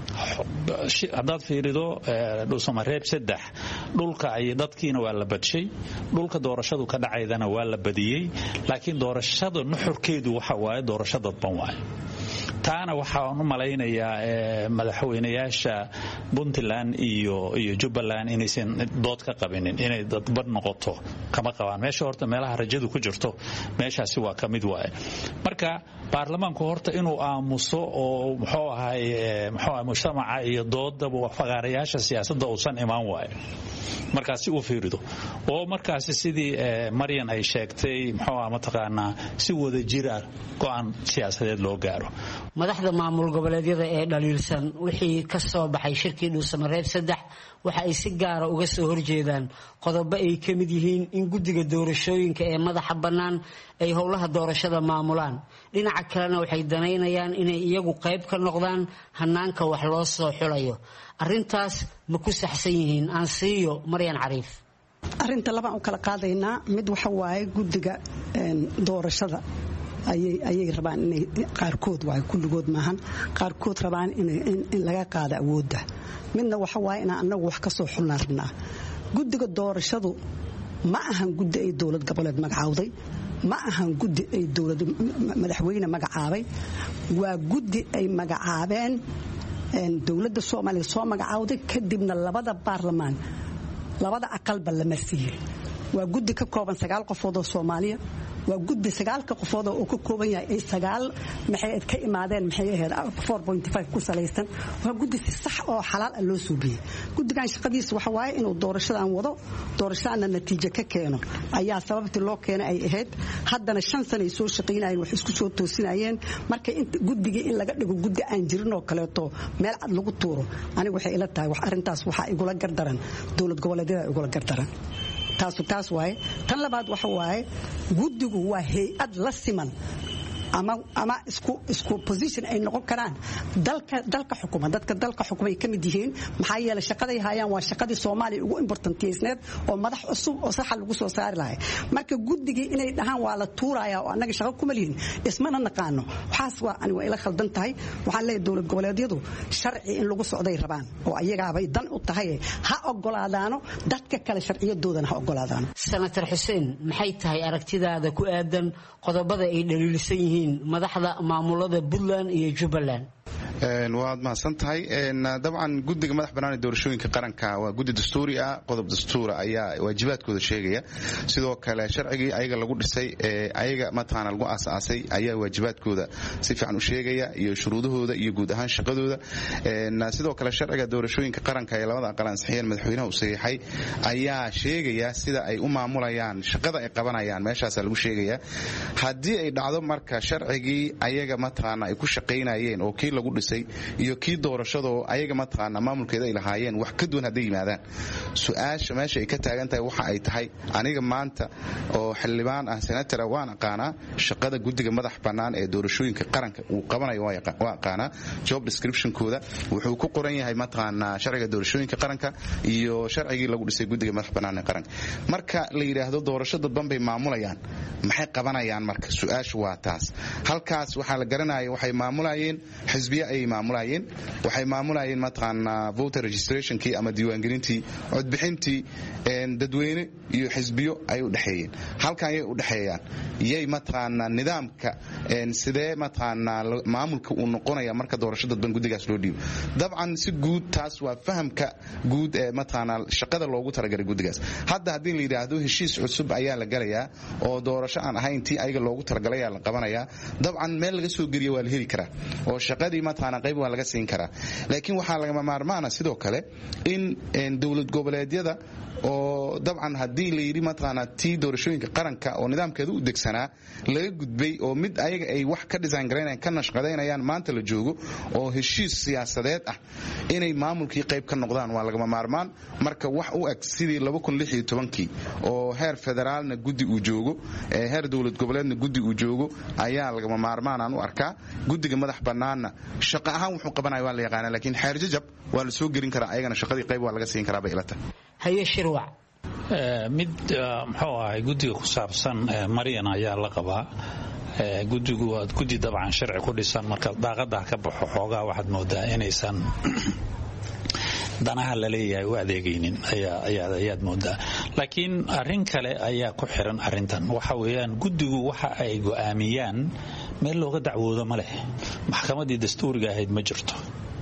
haddaad fiirido dhuusamareeb saddex dhulka ay dadkiina waa la badshay dhulka doorashadu ka dhacaydana waa la badiyey laakiin doorashada nuxurkeedu waxa waaye doorasho dadban waaye taana waxaan u malaynayaa madaxweynayaasha Puntland iyo iyo Jubbaland inaysan dood ka qabinin inay dadbad noqoto kama qabaan meesha horta meelaha rajadu ku jirto meeshaasi waa kamid waaye marka baarlamaanku horta inuu aamuso oo muxuu ahay muxuu ahay mujtamaca iyo doodaba faqaarayaasha siyaasadda uusan imaan waaye markaasi uu fiirido oo markaasi sidii Maryan ay sheegtay muxuu ahaa mataqaanaa si wada jir ah go'aan siyaasadeed loo gaaro madaxda maamul goboleedyada ee dhaliilsan wixii ka soo baxay shirkii Dhuusamareeb saddex waxa ay si gaar ah uga soo horjeedaan qodobo ay ka mid yihiin in guddiga doorashooyinka ee madaxa bannaan ay howlaha doorashada maamulaan dhinaca kalena waxay danaynayaan inay iyagu qayb ka noqdaan hanaanka wax loo soo xulayo arrintaas ma ku saxsan yihiin aan siiyo Maryan Cariif arrinta laba aan kala qaadaynaa mid waxa waaye guddiga doorashada ayay ayay rabaan inay qaarkood waa kulligood maahan qaarkood rabaan in in laga qaado awoodda midna waxa waaye in anagu wax ka soo xulnaa rabnaa guddiga doorashadu ma ahan guddi ay dowlad goboleed magacaawday ma ahan guddi ay dowlad madaxweyne magacaabay waa guddi ay magacaabeen dowladda Soomaaliya soo magacaawday kadibna labada baarlamaan labada aqalba la marsiiyay waa guddi ka kooban sagaal qofood oo Soomaaliya waa guddi sagaalka qofood oo ka kooban yahay ay sagaal maxay ka imaadeen maxay ahayd four point five ku salaysan waa guddi si sax oo xalaal ah loo suubiyay guddigan shaqadiisa waxa waaye inuu doorashadan wado doorashada natiijo ka keeno ayaa sababtii loo keenay ay ahayd haddana shan sano ay soo shaqeynayeen wax isku soo toosinayeen marka inta guddiga in laga dhigo guddi aan jirin oo kale to meel cad lagu tuuro anigu waxay ila tahay wax arintaas waxa igula gardaran dowlad goboleedyada igula gardaran taasu taas waaye tan labaad waxa waaye guddigu waa hay'ad la siman ama ama isku isku position ay noqon karaan dalka dalka xukuma dadka dalka xukumay kamid yihiin maxaa yeelay shaqaday hayaan waa shaqadii Soomaaliya ugu importantiisneed oo madax cusub oo sax lagu soo saari lahay marka guddigii inay dhahaan waa la tuuraya oo anaga shaqo kuma lihin ismana naqaano waxaas waa ani waa ila khaldan tahay waxaan leeyahay dowlad goboleedyadu sharci in lagu socday rabaan oo ayaga bay dan u tahay ha ogolaadaano dadka kale sharciyadoodana ha ogolaadaano Senator Xuseen maxay tahay aragtidaada ku aadan qodobada ay dhaliilsan yihiin madaxda maamulada Puntland iyo Jubbaland waad mahadsan tahay dabcan guddiga madax bannaan ee doorashooyinka qaranka waa guddi dastuuri ah qodob dastuur ayaa waajibaadkooda sheegaya sidoo kale sharcigii ayaga lagu dhisay ee ayaga mataqaana lagu aasaasay ayaa waajibaadkooda si fiican u sheegaya iyo shuruudahooda iyo guud ahaan shaqadooda sidoo kale sharciga doorashooyinka qaranka ee labada aqal ansixiyeen madaxweynaha uu saxiixay ayaa sheegaya sida ay u maamulayaan shaqada ay qabanayaan meeshaas lagu sheegaya haddii ay dhacdo marka sharcigii ayaga mataqaana ay ku shaqeynayeen oo kii lagu dhisay iyo kii doorashado ayaga mataqaana maamulkeeda ay lahaayeen wax ka duwan haday yimaadaan su'aasha meesha ay ka taagan tahay waxa ay tahay aniga maanta oo xildhibaan ah senator waan aqaana shaqada guddiga madax bannaan ee doorashooyinka qaranka uu qabanayo waa aqaana job description kooda wuxuu ku qoran yahay mataqaana sharciga doorashooyinka qaranka iyo sharcigii lagu dhisay guddiga madax bannaan ee qaranka marka la yiraahdo doorashada banbay maamulayaan maxay qabanayaan marka su'aashu waa taas halkaas waxa la garanayo waxay maamulayeen xisbiya ay maamulayeen waxay maamulayeen mataqaana voter registrationkii ama diiwaangelintii codbixintii dadweyne iyo xisbiyo ay u dhaxeeyeen halkan ay u dhaxeeyaan yay mataqaana nidaamka sidee mataqaana maamulka uu noqonaya marka doorashada ban guddigaas loo dhiibo dabcan si guud taas waa fahamka guud ee mataqaana shaqada loogu talagalay guddigaas hadda haddii la yiraahdo heshiis cusub ayaa la galayaa oo doorasho aan ahayn tii ayaga loogu talagalay la qabanayaa dabcan meel laga soo geliyo waa la heli karaa oo shaqadii mataqaana qayb waa laga siin karaa laakiin waxaa laga maarmaana sidoo kale in dowlad goboleedyada oo dabcan haddii la yidhi mataqaana tii doorashooyinka qaranka oo nidaamkeeda u degsanaa laga gudbay oo mid ayaga ay wax ka design garaynayaan ka nashqadaynayaan maanta la joogo oo heshiis siyaasadeed ah inay maamulkii qayb ka noqdaan waa lagama maarmaan marka wax u eg sidii laba kun lix iyo tobankii oo heer federaalna guddi uu joogo heer dowlad goboleedna guddi uu joogo ayaa lagama maarmaan aan u arkaa guddiga madax bannaanna shaqo ahaan wuxuu qabanaya waa la yaqaanaa laakiin xeer jajab waa la soo gelin karaa ayagana shaqadii qayb waa laga siin karaa bay ila tahay haye shirwac mid muxuu ahay guddiga ku saabsan Maryan ayaa la qabaa guddigu waa guddi dabcan sharci ku dhisan marka daaqada ka baxo xoogaa waxaad moodaa inaysan danaha la leeyahay u adeegaynin ayaa ayaa ayaad moodaa laakiin arrin kale ayaa ku xiran arrintan waxa weeyaan guddigu waxa ay go'aamiyaan meel looga dacwoodo ma leh maxkamadii dastuuriga ahayd ma jirto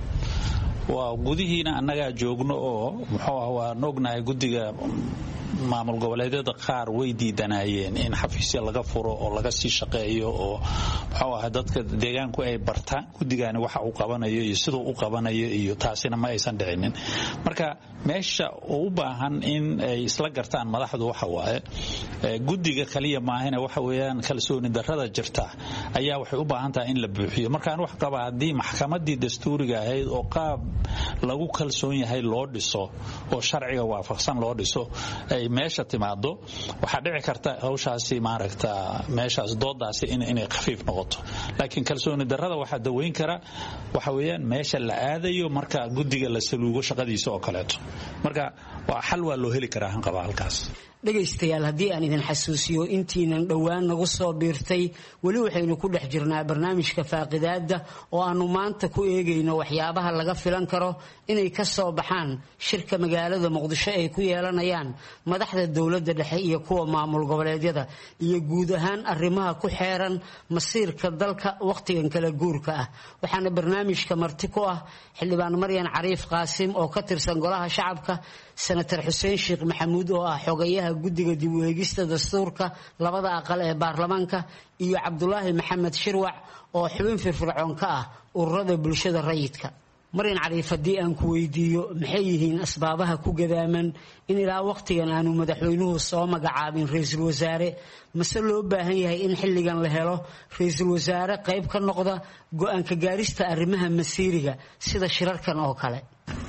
waa gudihiina annagaa joogno oo muxuu ah waan ognahay guddiga maamul goboleedyada qaar way diidanayeen in xafiisya laga furo oo laga sii shaqeeyo oo muxuu ah dadka deegaanku ay bartaan guddigani waxa uu qabanayo iyo sidoo uu qabanayo iyo taasina ma aysan dhicinin marka meesha u baahan in ay isla gartaan madaxdu waxa waaye guddiga kaliya maahina waxa weeyaan kalsooni darrada jirta ayaa waxay u baahan tahay in la buuxiyo marka aan wax qaba hadii maxkamadii dastuuriga ahayd oo qaab lagu kalsoon yahay loo dhiso oo sharciga waafaqsan loo dhiso ay meesha timaado waxa dhici karta hawshaasi maaragta meeshaas doodaasi in inay khafiif noqoto laakiin kalsooni darrada waxa daweyn kara waxa weeyaan meesha la aadayo marka guddiga la saluugo shaqadiisa oo kaleeto marka waa xal waa loo heli karaa hanqaba halkaas dhegaystayaal haddii aan idin xasuusiyo intiinan dhowaan nagu soo biirtay weli waxaynu ku dhex jirnaa barnaamijka faaqidaada oo aanu maanta ku eegayno waxyaabaha laga filan karo inay ka soo baxaan shirka magaalada muqdisho ay ku yeelanayaan madaxda dowladda dhexe iyo kuwa maamul goboleedyada iyo guud ahaan arrimaha ku xeeran masiirka dalka wakhtigan kala guurka ah waxaana barnaamijka marti ku ah xildhibaan maryan cariif qaasim oo ka tirsan golaha shacabka senator xuseen sheekh maxamuud oo ah xogayaha guddiga dib u eegista dastuurka labada aqal ee baarlamaanka iyo cabdulaahi maxamed shirwac oo xubin firfircoon ka ah ururada bulshada rayidka maryan cariif haddii aan ku weydiiyo maxay yihiin asbaabaha ku gadaaman in ilaa wakhtigan aanu madaxweynuhu soo magacaabin ra-iisul wasaare mase loo baahan yahay in xilligan la helo ra-iisul wasaare qayb ka noqda go-aanka gaarista arrimaha masiiriga sida shirarkan oo kale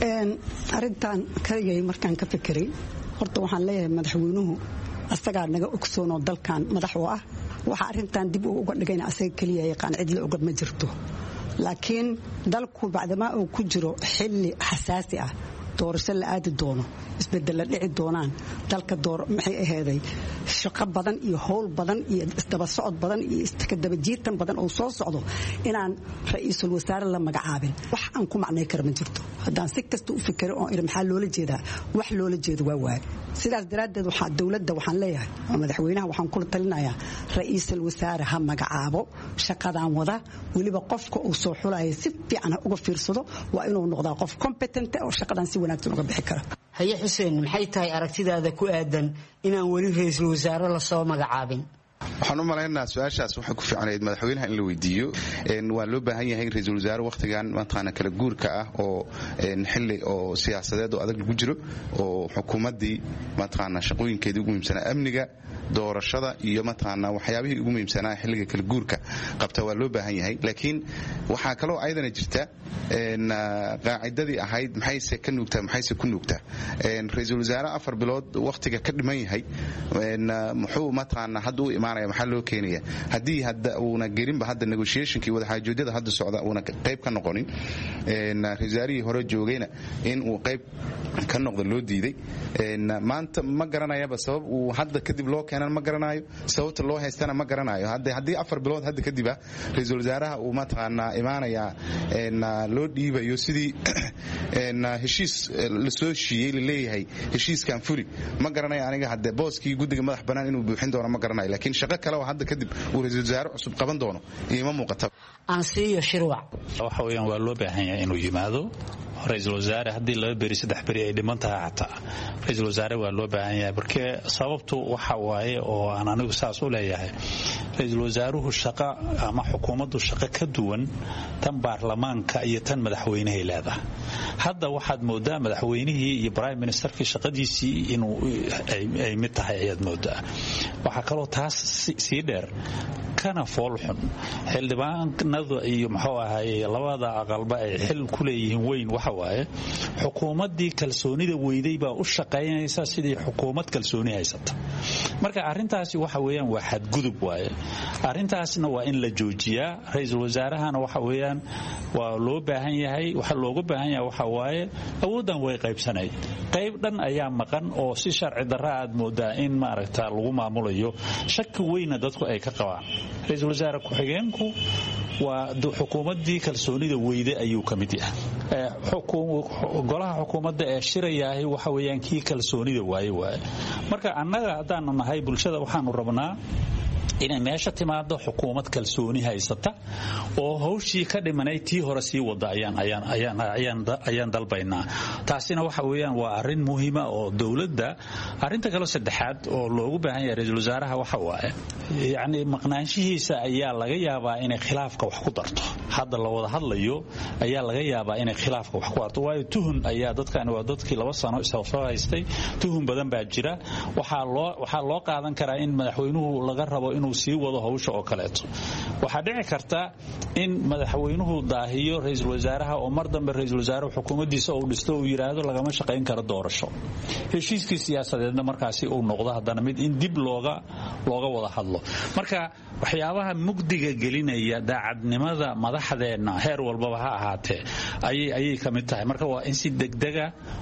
arintan kaligay markaan ka fikiray horta waxaan leeyahay madaxweynuhu asagaa naga ogsoonoo dalkan madax u ah waxa arintan dib uu uga dhigayna asaga keliya yaqaan cidla uga ma jirto laakiin dalku bacdamaa uu ku jiro xilli xasaasi ah doorasho la aadi doono isbedel la dhici doonaan dalka door maxay aheeday shaqo badan iyo howl badan iyo isdaba socod badan iyo istakadaba jiitan badan oo soo socdo inaan ra'iisul wasaare la magacaabin wax aan ku macnay kara ma jirto haddaan si kasta u fikiro oo ir maxaa loola jeedaa wax loola jeedo waa waay sidaas daraaddeed waxaa dowladda waxaan leeyahay madaxweynaha waxaan kula talinayaa ra'iisul wasaare ha magacaabo shaqadan wada weliba qofka uu soo xulaya si fiican ha uga fiirsado waa inuu noqdaa qof competent oo shaqadan si wanaagsan uga bixi kara haye xuseen maxay tahay aragtidaada ku aadan inaan weli ra'iisul wasaare la soo magacaabin waxaan u malaynayaa su'aashaas waxa ku fiicnayd madaxweynaha in la weydiiyo een waa loo baahan yahay ra'iisul wasaare waqtigan maantana kala guurka ah oo een xilli oo siyaasadeed oo adag lagu jiro oo xukuumadii maantana shaqooyinkeedii ugu muhiimsanaa amniga doorashada iyo maantana waxyaabihii ugu muhiimsanaa xilliga kala guurka qabta waa loo baahan yahay laakiin waxa kale oo aydan jirta een qaacidadii ahayd maxay se ka nuugtaa maxay se ku nuugtaa een ra'iisul wasaare afar bilood waqtiga ka dhiman yahay een muxuu maantana hadda u imaanaya maxaa loo keenaya haddii hadda uuna gelinba hadda negotiationkii wadaxaajoodiyada hadda socda uuna qayb ka noqonin een ra'iisul hore joogayna in uu qayb ka noqdo loo diiday een maanta ma garanayaba sabab uu hadda kadib loo keenan ma garanayo sababta loo haystana ma garanayo hadda haddii afar bilood hadda kadib ah ra'iisul wasaaraha uu mataqaana imaanaya een loo dhiibayo sidii een heshiis la soo shiiyay leeyahay heshiiskan furi ma garanayo aniga hadda booskii guddiga madax banaan inuu buuxin doono ma garanayo laakiin shaqo kale oo hadda kadib uu ra'iisul wasaare cusub qaban doono ima muuqato aan siiyo shirwac waxa weeyaan waa loo baahan yahay inuu yimaado ra'iisul wasaare haddii laba beri saddex beri ay dhiman tahay xataa ra'iisul wasaare waa loo baahan yahay markee sababtu waxa waaye oo aan anigu saas u leeyahay ra'iisul wasaaruhu shaqo ama xukuumaddu shaqo ka duwan tan baarlamaanka iyo tan madaxweynaha leedahay hadda waxaad moodaa madaxweynihii iyo prime ministerkii shaqadiisii inuu ay mid tahay ayaad moodaa waxa kaloo taas sii dheer kana foolxun xildhibaanadu iyo muxuu ahaayey labada aqalba ay xil ku leeyihiin weyn waxa waaye xukuumaddii kalsoonida weyday baa u shaqaynaysa sidii xukuumad kalsooni haysata marka arrintaasi waxa weeyaan waa xadgudub waaye arrintaasna waa in la joojiyaa ra'iisul wasaarahana waxa weeyaan waa loo baahan yahay waxa looga baahan yahay waxa waaye awooddan way qaybsanayd qayb dhan ayaa maqan oo si sharci darra aad moodaa in maaragta lagu maamulayo shaki weyna dadku ay ka qabaan ra'iisul wasaare ku-xigeenku waa xukuumaddii kalsoonida weyde ayuu ka mid yahay golaha xukuumadda ee shirayaahay waxa weeyaan kii kalsoonida waaye waaye marka annaga haddaanu nahay bulshada waxaanu rabnaa inay meesha timaado xukuumad kalsooni haysata oo hawshii ka dhimanay tii hore sii wada ayaan ayaan ayaan ayaan ayaan dalbaynaa taasina waxa weeyaan waa arrin muhiima oo dawladda arrinta kale saddexaad oo loogu baahan yahay ra'iisul wasaaraha waxa waaye yaani maqnaanshihiisa ayaa laga yaabaa inay khilaafka wax ku darto hadda la wada hadlayo ayaa laga yaabaa inay khilaafka wax ku darto waayo tuhun ayaa dadkan waa dadkii laba sano soo haystay tuhun badan baa jira waxa loo waxa loo qaadan karaa in madaxweynuhu laga rabo inuu sii wado hawsha oo kaleeto waxa dhici karta in madaxweynuhu daahiyo ra'iisul wasaaraha oo mar dambe ra'iisul wasaaruhu xukuumaddiisa uu dhisto uu yiraahdo lagama shaqeyn karo doorasho heshiiskii siyaasadeedna markaasi uu noqdo hadana mid in dib looga looga wada hadlo marka waxyaabaha mugdiga gelinaya daacadnimada madaxdeena heer walba ha ahaatee ay ay kamid tahay marka waa in si degdega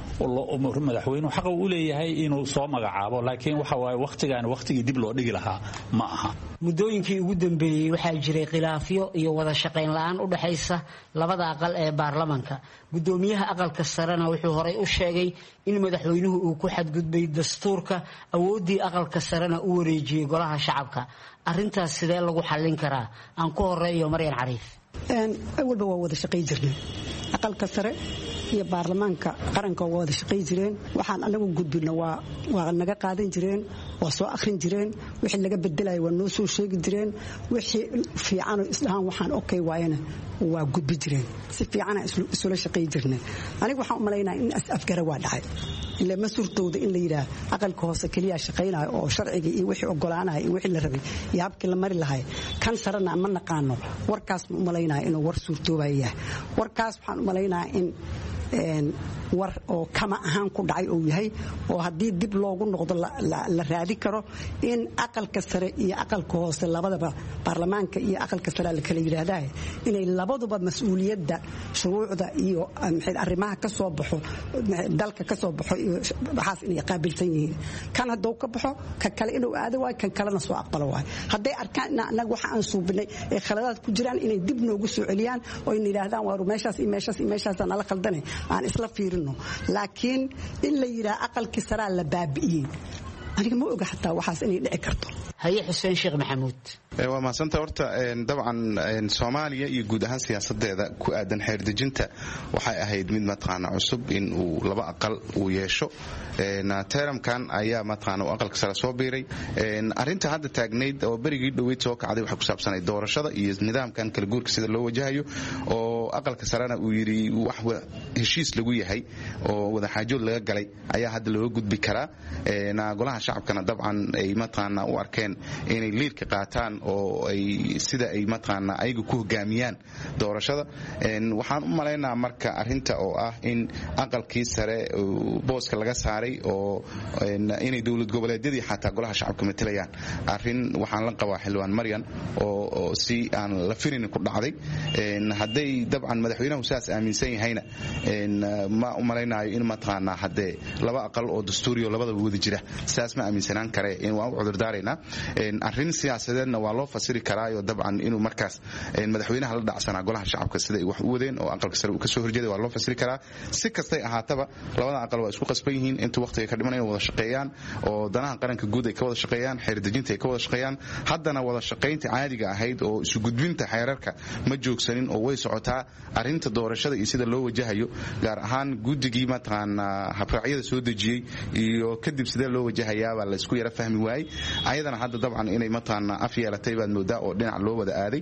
oo madaxweynuhu xaq u leeyahay inuu soo magacaabo laakiin waxa waay waqtigan waqtigii dib loo dhigi lahaa ma aha muddooyinkii ugu dambeeyay waxa jiray khilaafyo iyo wada shaqayn la'aan u dhaxaysa labada aqal ee baarlamaanka gudoomiyaha aqalka sarena wuxuu horay u sheegay in madaxweynuhu uu ku xadgudbay dastuurka awoodii aqalka sarena u wareejiyay golaha shacabka arintaas sidee lagu xallin karaa aan ku horeeyo Maryan Cariif een awalba waa wada shaqay jirnay aqalka sare iyo baarlamaanka qaranka waa wada shaqay jireen waxaan anagu gudbina waa waa naga qaadan jireen waa soo akhrin jireen wixii laga bedelay waa noo soo sheegi jireen wixii fiican oo islaam waxaan okay waayana waa gudbi jireen si fiican isula shaqay jirnay anigu waxaan u maleynayaa in afgara waa dhacay ila masuurtooda in la yiraahdo aqalka hoose kaliya shaqeynaayo oo sharciga iyo wixii ogolaanaya iyo wixii la rabay yaabkii la mari lahay kan sarana ma naqaano warkaas ma maleynayaa inuu war suurtoobayaa warkaas waxaan u maleynayaa in een war oo kama ahaan ku dhacay oo yahay oo hadii dib loogu noqdo la raadi karo in aqalka sare iyo aqalka hoose labadaba baarlamaanka iyo aqalka sare la kala yiraahdaa inay labaduba mas'uuliyadda shuruucda iyo maxay arrimaha ka soo baxo dalka ka soo baxo iyo waxaas inay qaabilsan yihiin kan hadoo ka baxo ka kale inuu aado way kan kalena soo aqbalo way haday arkaan anaga waxa aan suubinay ee khaladaad ku jiraan inay dib noogu soo celiyaan oo inay yiraahdaan waa meeshaas iyo meeshaas iyo meeshaas aan la qaldanay aan isla fiirino laakiin in la yiraahdo aqalkii sare la baabi'iyay aniga ma oga xataa waxaas inay dhici karto haye Xuseen Sheekh Maxamuud ee waa maasanta horta dabcan Soomaaliya iyo guud ahaan siyaasadeeda ku aadan xeer dejinta waxay ahayd mid matqaana cusub in uu laba aqal uu yeesho een teramkan ayaa matqaana aqalka sare soo biiray een arinta hadda taagneyd oo berigii dhaweyd soo kacday waxa ku saabsanay doorashada iyo nidaamkan kala guurka sida loo wajahayo oo aqalka sarena uu yiri wax heshiis lagu yahay oo wada xaajood laga galay ayaa hadda loo gudbi karaa een golaha shacabkana dabcan ay matqaana u arkeen inay liirka qaataan oo ay sida ay matqaana ayagu ku hogaamiyaan doorashada een waxaan u maleynaa marka arinta oo ah in aqalkii sare booska laga saaray oo inay dawlad goboleedyadii xataa golaha shacabka matelayaan arin waxaan la qabaa xilwaan Maryan oo si aan la firin ku dhacday een haday dabcan madaxweynaha saas aaminsan yahayna een ma u maleynaayo in matqaana hadee laba aqal oo dastuuriyo labada wada jira saas ma aaminsanaan kare in waa u cudur daarayna een arin siyaasadeedna waa loo fasiri karaayo dabcan inuu markaas een madaxweynaha la dhacsana golaha shacabka sida ay wax u wadeen oo aqalka sare uu ka soo horjeeday waa loo fasiri karaa si kastay ahaataba labada aqal waa isku qasban yihiin inta waqtiga ka dhimanay wada shaqeeyaan oo danaha qaranka guud ay ka wada shaqeeyaan xeer dejinta ay ka wada shaqeeyaan haddana wada shaqeynta caadiga ahayd oo isu gudbinta xeerarka ma joogsanin oo way socotaa arinta doorashada iyo sida loo wajahayo gaar ahaan guddigii matqaana habraacyada soo dejiyay iyo kadib sida loo wajahayaa la isku yara fahmi waayay ayadana hadda dabcan inay matqaana af yeelatay baad moodaa oo dhinac loo wada aaday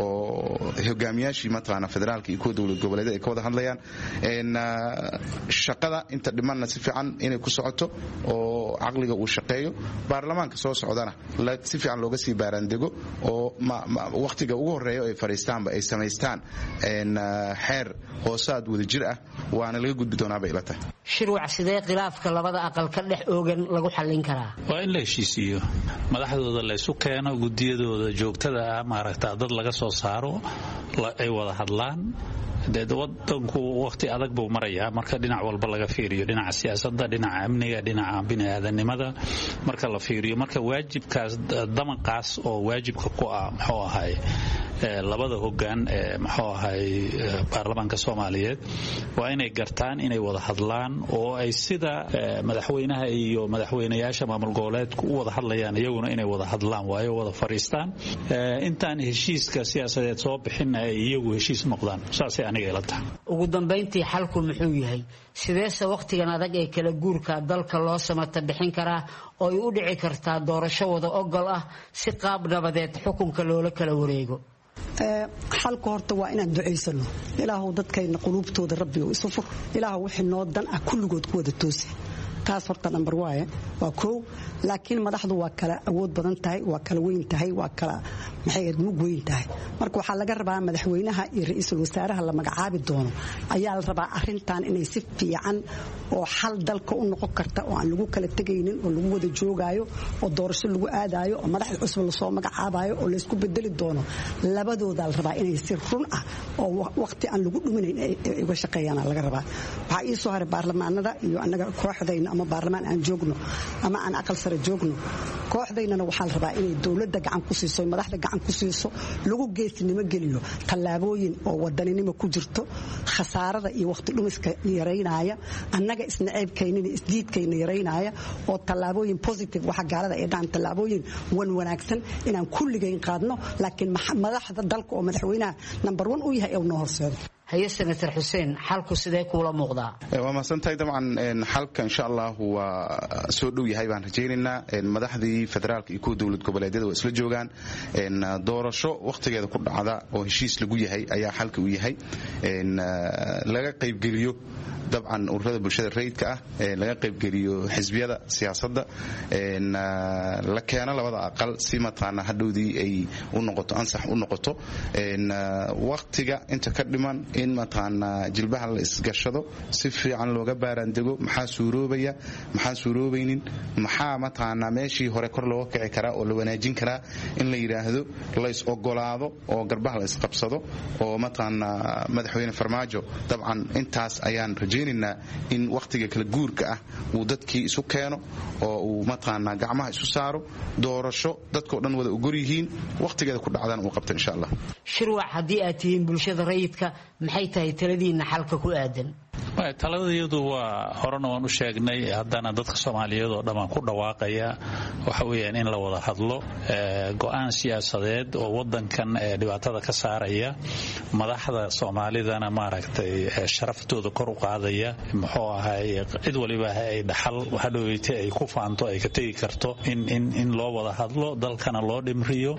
oo hogaamiyaashii matqaana federaalka iyo kuwa dawlad goboleedyada ay ka wada hadlayaan een shaqada inta dhimanna si fiican inay ku socoto oo aqliga uu shaqeeyo baarlamaanka soo socdana la si fiican looga sii baarandego oo waqtiga ugu horeeyo ay fariistaanba ay sameystaan een xeer hoosaad wada jir ah waana laga gudbi doonaa bay ila tahay shirwac sidee khilaafka labada aqal ka dhex oogan lagu xallin karaa waa in la heshiisiyo madaxdooda la isu keeno gudiyadooda joogtada ah maaragta dad laga soo saaro ay wada hadlaan dad wadanku waqti adag buu marayaa marka dhinac walba laga fiiriyo dhinaca siyaasadda dhinaca amniga dhinaca bini'aadanimada marka la fiiriyo marka waajibkaas damaqaas oo waajibka ku ah muxuu ahaay labada hoggaan ee muxuu ahay baarlamaanka Soomaaliyeed waa inay gartaan inay wada hadlaan oo ay sida madaxweynaha iyo madaxweynayaasha maamul goboleedku u wada hadlayaan iyaguna inay wada hadlaan waayo wada fariistaan intaan heshiiska siyaasadeed soo bixin ay iyagu heshiis noqdaan saasay aniga ila tahay ugu dambeyntii xalku muxuu yahay sideese waqtigan adag ee kala guurka dalka loo samata bixin karaa oo ay u dhici kartaa doorasho wada ogol ah si qaab nabadeed xukunka loola kala wareego xalku horta waa inaan ducaysano ilaahu dadkayna quluubtooda rabbi oo isu fur ilaahu wixii noo dan ah kulligood ku wada toosi taas horta number one waa koow laakiin madaxdu waa kala awood badan tahay waa kala weyn tahay waa kala maxay mug weyn tahay marka waxa laga rabaa madaxweynaha iyo ra'iisul wasaaraha la magacaabi doono ayaa la rabaa arintan inay si fiican oo xal dalka u noqon karta oo aan lagu kala tagaynin oo lagu wada joogaayo oo doorasho lagu aadayo oo madaxda cusub la soo magacaabayo oo la isku bedeli doono labadooda la rabaa inay si run ah oo waqti aan lagu dhuminayn ay uga shaqeeyaan laga rabaa waxa ii soo haray baarlamaanada iyo anaga kooxdayna ama baarlamaan aan joogno ama aan aqal sare joogno kooxdaynana waxaa la rabaa inay dowladda gacan ku siiso madaxda gacan ku siiso lagu geesnimo geliyo tallaabooyin oo wadaninimo ku jirto khasaarada iyo waqti dhumiska yareynaya annaga isnaceebkaynina isdiidkayna yareynaya oo tallaabooyin positive waxa gaalada ay dhaan tallaabooyin wan wanaagsan inaan kulligayn qaadno laakiin madaxda dalka oo madaxweynaha number one u yahay ee noo horseedo haye senator Xuseen xalku sidee kuula muuqdaa waa maasantay dabcan xalka insha Allah waa soo dhow yahay baan rajaynaynaa madaxdii federaalka iyo kuwa dawlad goboleedyada waa isla joogaan doorasho waqtigeeda ku dhacda oo heshiis lagu yahay ayaa xalka u yahay laga qayb geliyo dabcan ururada bulshada rayidka ah laga qayb geliyo xisbiyada siyaasadda la keeno labada aqal si mataana hadhowdii ay u noqoto ansax u noqoto waqtiga inta ka dhiman in mataana jilbaha la isgashado si fiican looga baaraandego maxaa suuroobaya maxaa suuroobaynin maxaa mataana meeshii hore kor looga kici karaa oo la wanaajin karaa in la yiraahdo la is ogolaado oo garbaha la isqabsado oo mataana madaxweyne Farmaajo dabcan intaas ayaan rajaynaynaa in waqtiga kala guurka ah uu dadkii isu keeno oo uu mataana gacmaha isu saaro doorasho dadkoo dhan wada ogol yihiin waqtigeeda ku dhacdana uu qabto insha Allah shirwac hadii aad tihiin bulshada rayidka maxay tahay taladiina xalka ku aadan taladayadu waa horena waan u sheegnay haddana dadka Soomaaliyeed oo dhammaan ku dhawaaqaya waxa weeyaan in la wada hadlo go'aan siyaasadeed oo wadankan dhibaatada ka saaraya madaxda Soomaalidana maaragtay sharaftooda kor u qaadaya muxuu ahay cid waliba ay dhaxal waxa dhaweytay ay ku faanto ay ka tagi karto in in in loo wada hadlo dalkana loo dhimriyo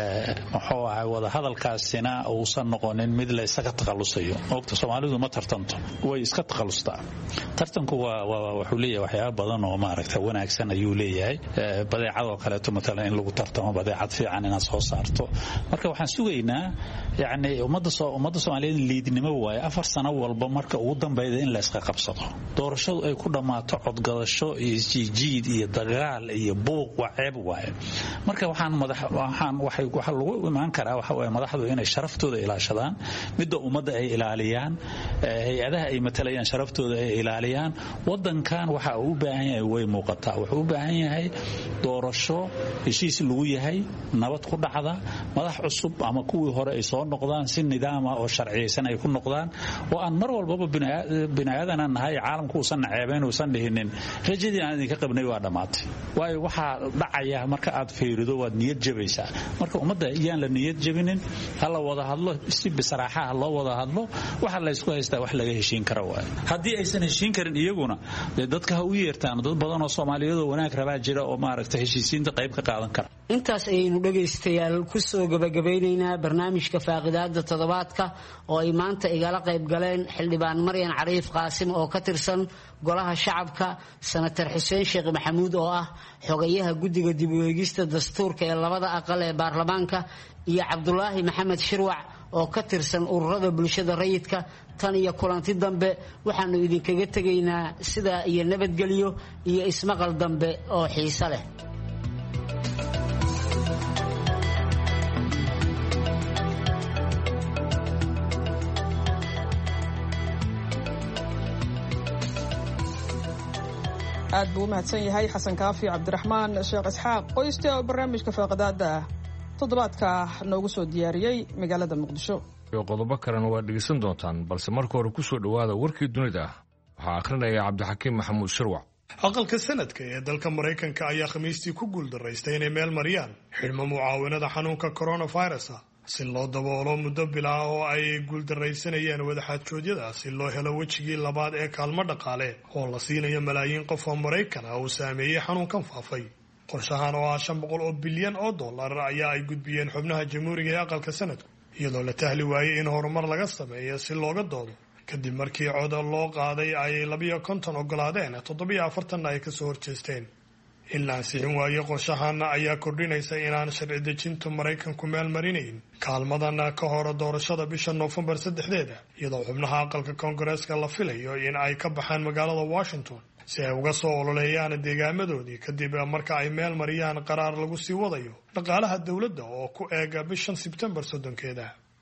muxuu ahay wada hadalkaasina uusan noqonin mid la isaga taqalusayo waqti Soomaalidu ma tartanto way iska taqalustaa tartanku waa waa wuxuu leeyahay waxyaabo badan oo maaragtay wanaagsan ayuu leeyahay badeecad oo kale tumatalan in lagu tartamo badeecad fiican inaad soo saarto marka waxaan sugaynaa yaani ummadda soo ummadda Soomaaliyeed liidnimo waay afar sano walba marka ugu dambeeyay in la iska qabsado doorashadu ay ku dhamaato codgadasho iyo jiid iyo dagaal iyo buuq waa ceeb waay marka waxaan madax waxaan waxay waxa lagu imaan karaa waxa way madaxdu inay sharaftooda ilaashadaan midda ummadda ay ilaaliyaan hay'adaha ay matalayaan sharaftooda ay ilaaliyaan wadankan waxa uu u baahan yahay way muuqataa wuxuu u baahan yahay doorasho heshiis lagu yahay nabad ku dhacda madax cusub ama kuwii hore ay soo noqdaan si nidaam ah oo sharciyeysan ay ku noqdaan oo aan mar walba binaadana nahay caalamku uusan naceebeen uusan dhihinin rajadii aan idinka qabnay waa dhamaatay way waxa dhacaya marka aad fiirido waad niyad jabaysaa marka ummadda iyaan la niyad jabinin hala wada hadlo si bisraaxa loo wada hadlo waxa la isku haystaa wax laga heshiin karo waa hadii aysan heshiin karin iyaguna dadka ha u yeertaan dad badan oo Soomaaliyeed oo wanaag rabaa jira oo maaragtay heshiisiinta qayb ka qaadan kara intaas ayaynu dhageystayaal ku soo gabagabaynaynaa barnaamijka faaqidaada toddobaadka oo ay maanta igala qayb galeen xildhibaan Maryan Cariif Qaasim oo ka tirsan golaha shacabka senator Xuseen Sheekh Maxamuud oo ah xogayaha guddiga dib u eegista dastuurka ee labada aqal ee baarlamaanka iyo Cabdulaahi Maxamed Shirwac oo ka tirsan ururada bulshada rayidka tan iyo kulanti dambe waxaanu idinkaga tegaynaa sida iyo nabadgelyo iyo ismaqal dambe oo xiiso leh aad buu mahadsan yahay xasan kaafi cabdiraxmaan sheekh isxaaq qoyste oo barnaamijka faaqidaada toddobaadka noogu soo diyaariyey magaalada muqdisho iyo qodobo kalena waa dhegeysan doontaan balse marka hore ku soo dhowaada warkii dunida waxaa akhrinaya cabdixakiim maxamuud shirwac aqalka sanadka ee dalka maraykanka ayaa khamiistii ku guuldaraystay inay meel mariyaan xidhmo mucaawinada xanuunka coronavirus si loo daboolo muddo bilaa oo ay guuldaraysanayeen wadaxaajoodyada si loo helo wejigii labaad ee kaalmo dhaqaale oo la siinayo malaayiin qof oo maraykan ah uu saameeyey xanuunkan faafay qorshahan oo ah shan boqol oo bilyan oo dollar ayaa ay gudbiyeen xubnaha jamhuuriga ee aqalka sanadku iyadoo la tahli waayey in horumar laga sameeyo si looga doodo kadib markii cod loo qaaday ay labiyo konton ogolaadeen toddobiyo afartanna ay kasoo horjeesteen in la ansixin waayo qorshahan ayaa kordhinaysa inaan sharci dejintu maraykanku meel marinayn kaalmadan ka hor doorashada bisha noofembar saddexdeeda iyadoo xubnaha aqalka koongareeska la filayo in ay ka baxaan magaalada washington si ay uga soo ololeeyaan deegaamadoodii kadib marka ay meel mariyaan qaraar lagu sii wadayo dhaqaalaha dowladda oo ku eega bishan sebtembar soddonkeeda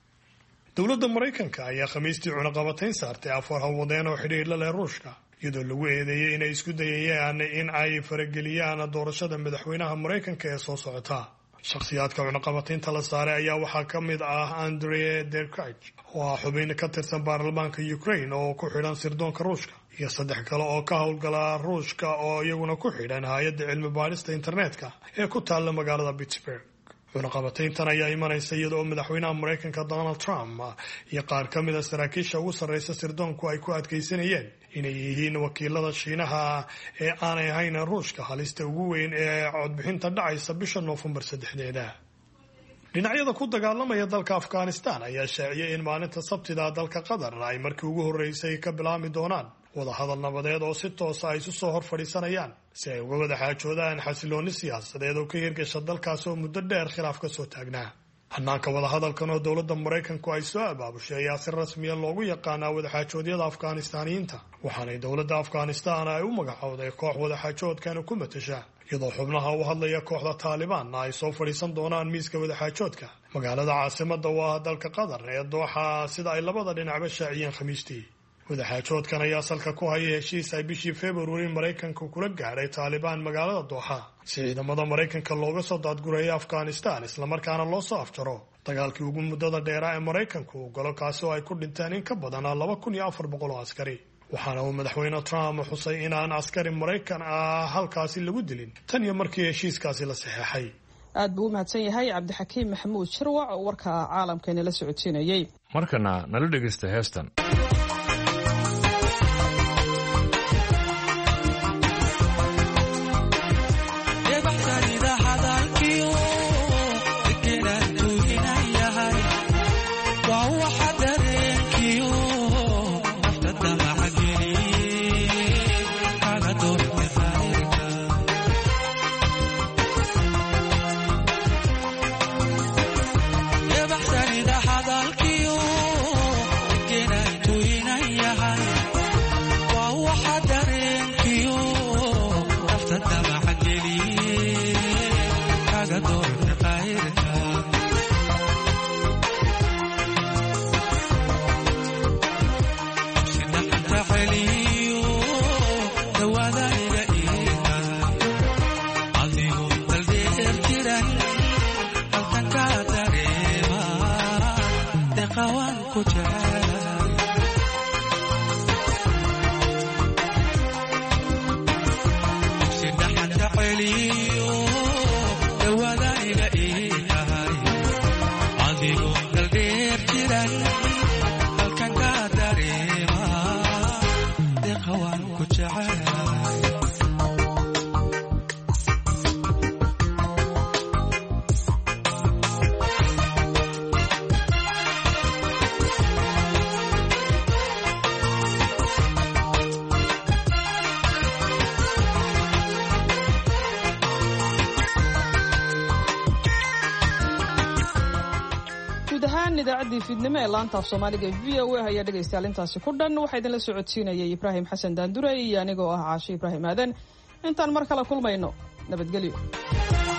dowladda maraykanka ayaa khamiistii cunaqabatayn saartay afar hawwadeen oo xidhiir la leh ruushka iyadoo lagu eedeeyey inay isku dayayaan in ay farageliyaan doorashada madaxweynaha maraykanka ee soo socota shakhsiyaadka cunaqabataynta la saaray ayaa waxaa ka mid ah andre derkach oo ah xubin ka tirsan baarlamaanka ukraine oo ku xidhan sirdoonka ruushka iyo saddex kale oo ka howlgala ruushka oo iyaguna ku xidhan hay-adda cilmi baadhista internetka ee ku taalla magaalada pittsburgh cunaqabatayntan ayaa imanaysa iyada oo madaxweynaha maraykanka donald trump iyo qaar ka mida saraakiisha ugu sarreysa sirdoonku ay ku adkaysanayeen inay yihiin wakiilada shiinaha ee aanay ahayn ruushka halista ugu weyn ee codbixinta dhacaysa bisha noofembar saddexdeeda dhinacyada ku dagaalamaya dalka afghanistan ayaa shaaciyay in maalinta sabtida dalka qatar ay markii ugu horreysay ka bilaami doonaan wadahadal nabadeed oo si toosa ay isu soo hor fadhiisanayaan si ay uga wada xaajoodaan xasiloonni siyaasadeed oo ka hirgasha dalkaas oo muddo dheer khilaaf ka soo taagnaa hanaanka wadahadalkan oo dowladda maraykanku ay soo abaabushay ayaa si rasmiya loogu yaqaanaa wadaxaajoodyada afghanistaaniyiinta waxaanay dowladda afghanistan ay u magacowday koox wadaxaajoodkan ku matasha iyadoo xubnaha u hadlaya kooxda taalibaanna ay soo fadhiisan doonaan miiska wadaxaajoodka magaalada caasimada u ah dalka qatar ee dooxa sida ay labada dhinacba shaaciyeen khamiistii wadaxaajoodkan ayaa salka ku haya heshiis ay bishii februari maraykanka kula gaadhay taalibaan magaalada dooxa si ciidamada maraykanka looga soo daadguraya afghanistan islamarkaana loo soo afjaro dagaalkii ugu muddada dheeraa ee maraykanku u galo kaasi oo ay ku dhinteen in ka badan laba kun iyo afar boqol oo askari waxaana uu madaxweyne trump xusay inaan askari maraykan ah halkaasi lagu dilin tan iyo markii heshiiskaasi la saxeexay aad buu u mahadsan yahay cabdixakiim maxamuud shirwac oo warka caalamkeena la socodsiinayay markana nala dhegaysta heestan idaacadii fiidnimo ee laanta af soomaaliga v o a ayaa dhegaystayaal intaasi ku dhan waxaa idinla socodsiinayay ibraahim xasan daandure iyo anigoo ah caashe ibraahim aadan intaan mar kale kulmayno nabadgelyo.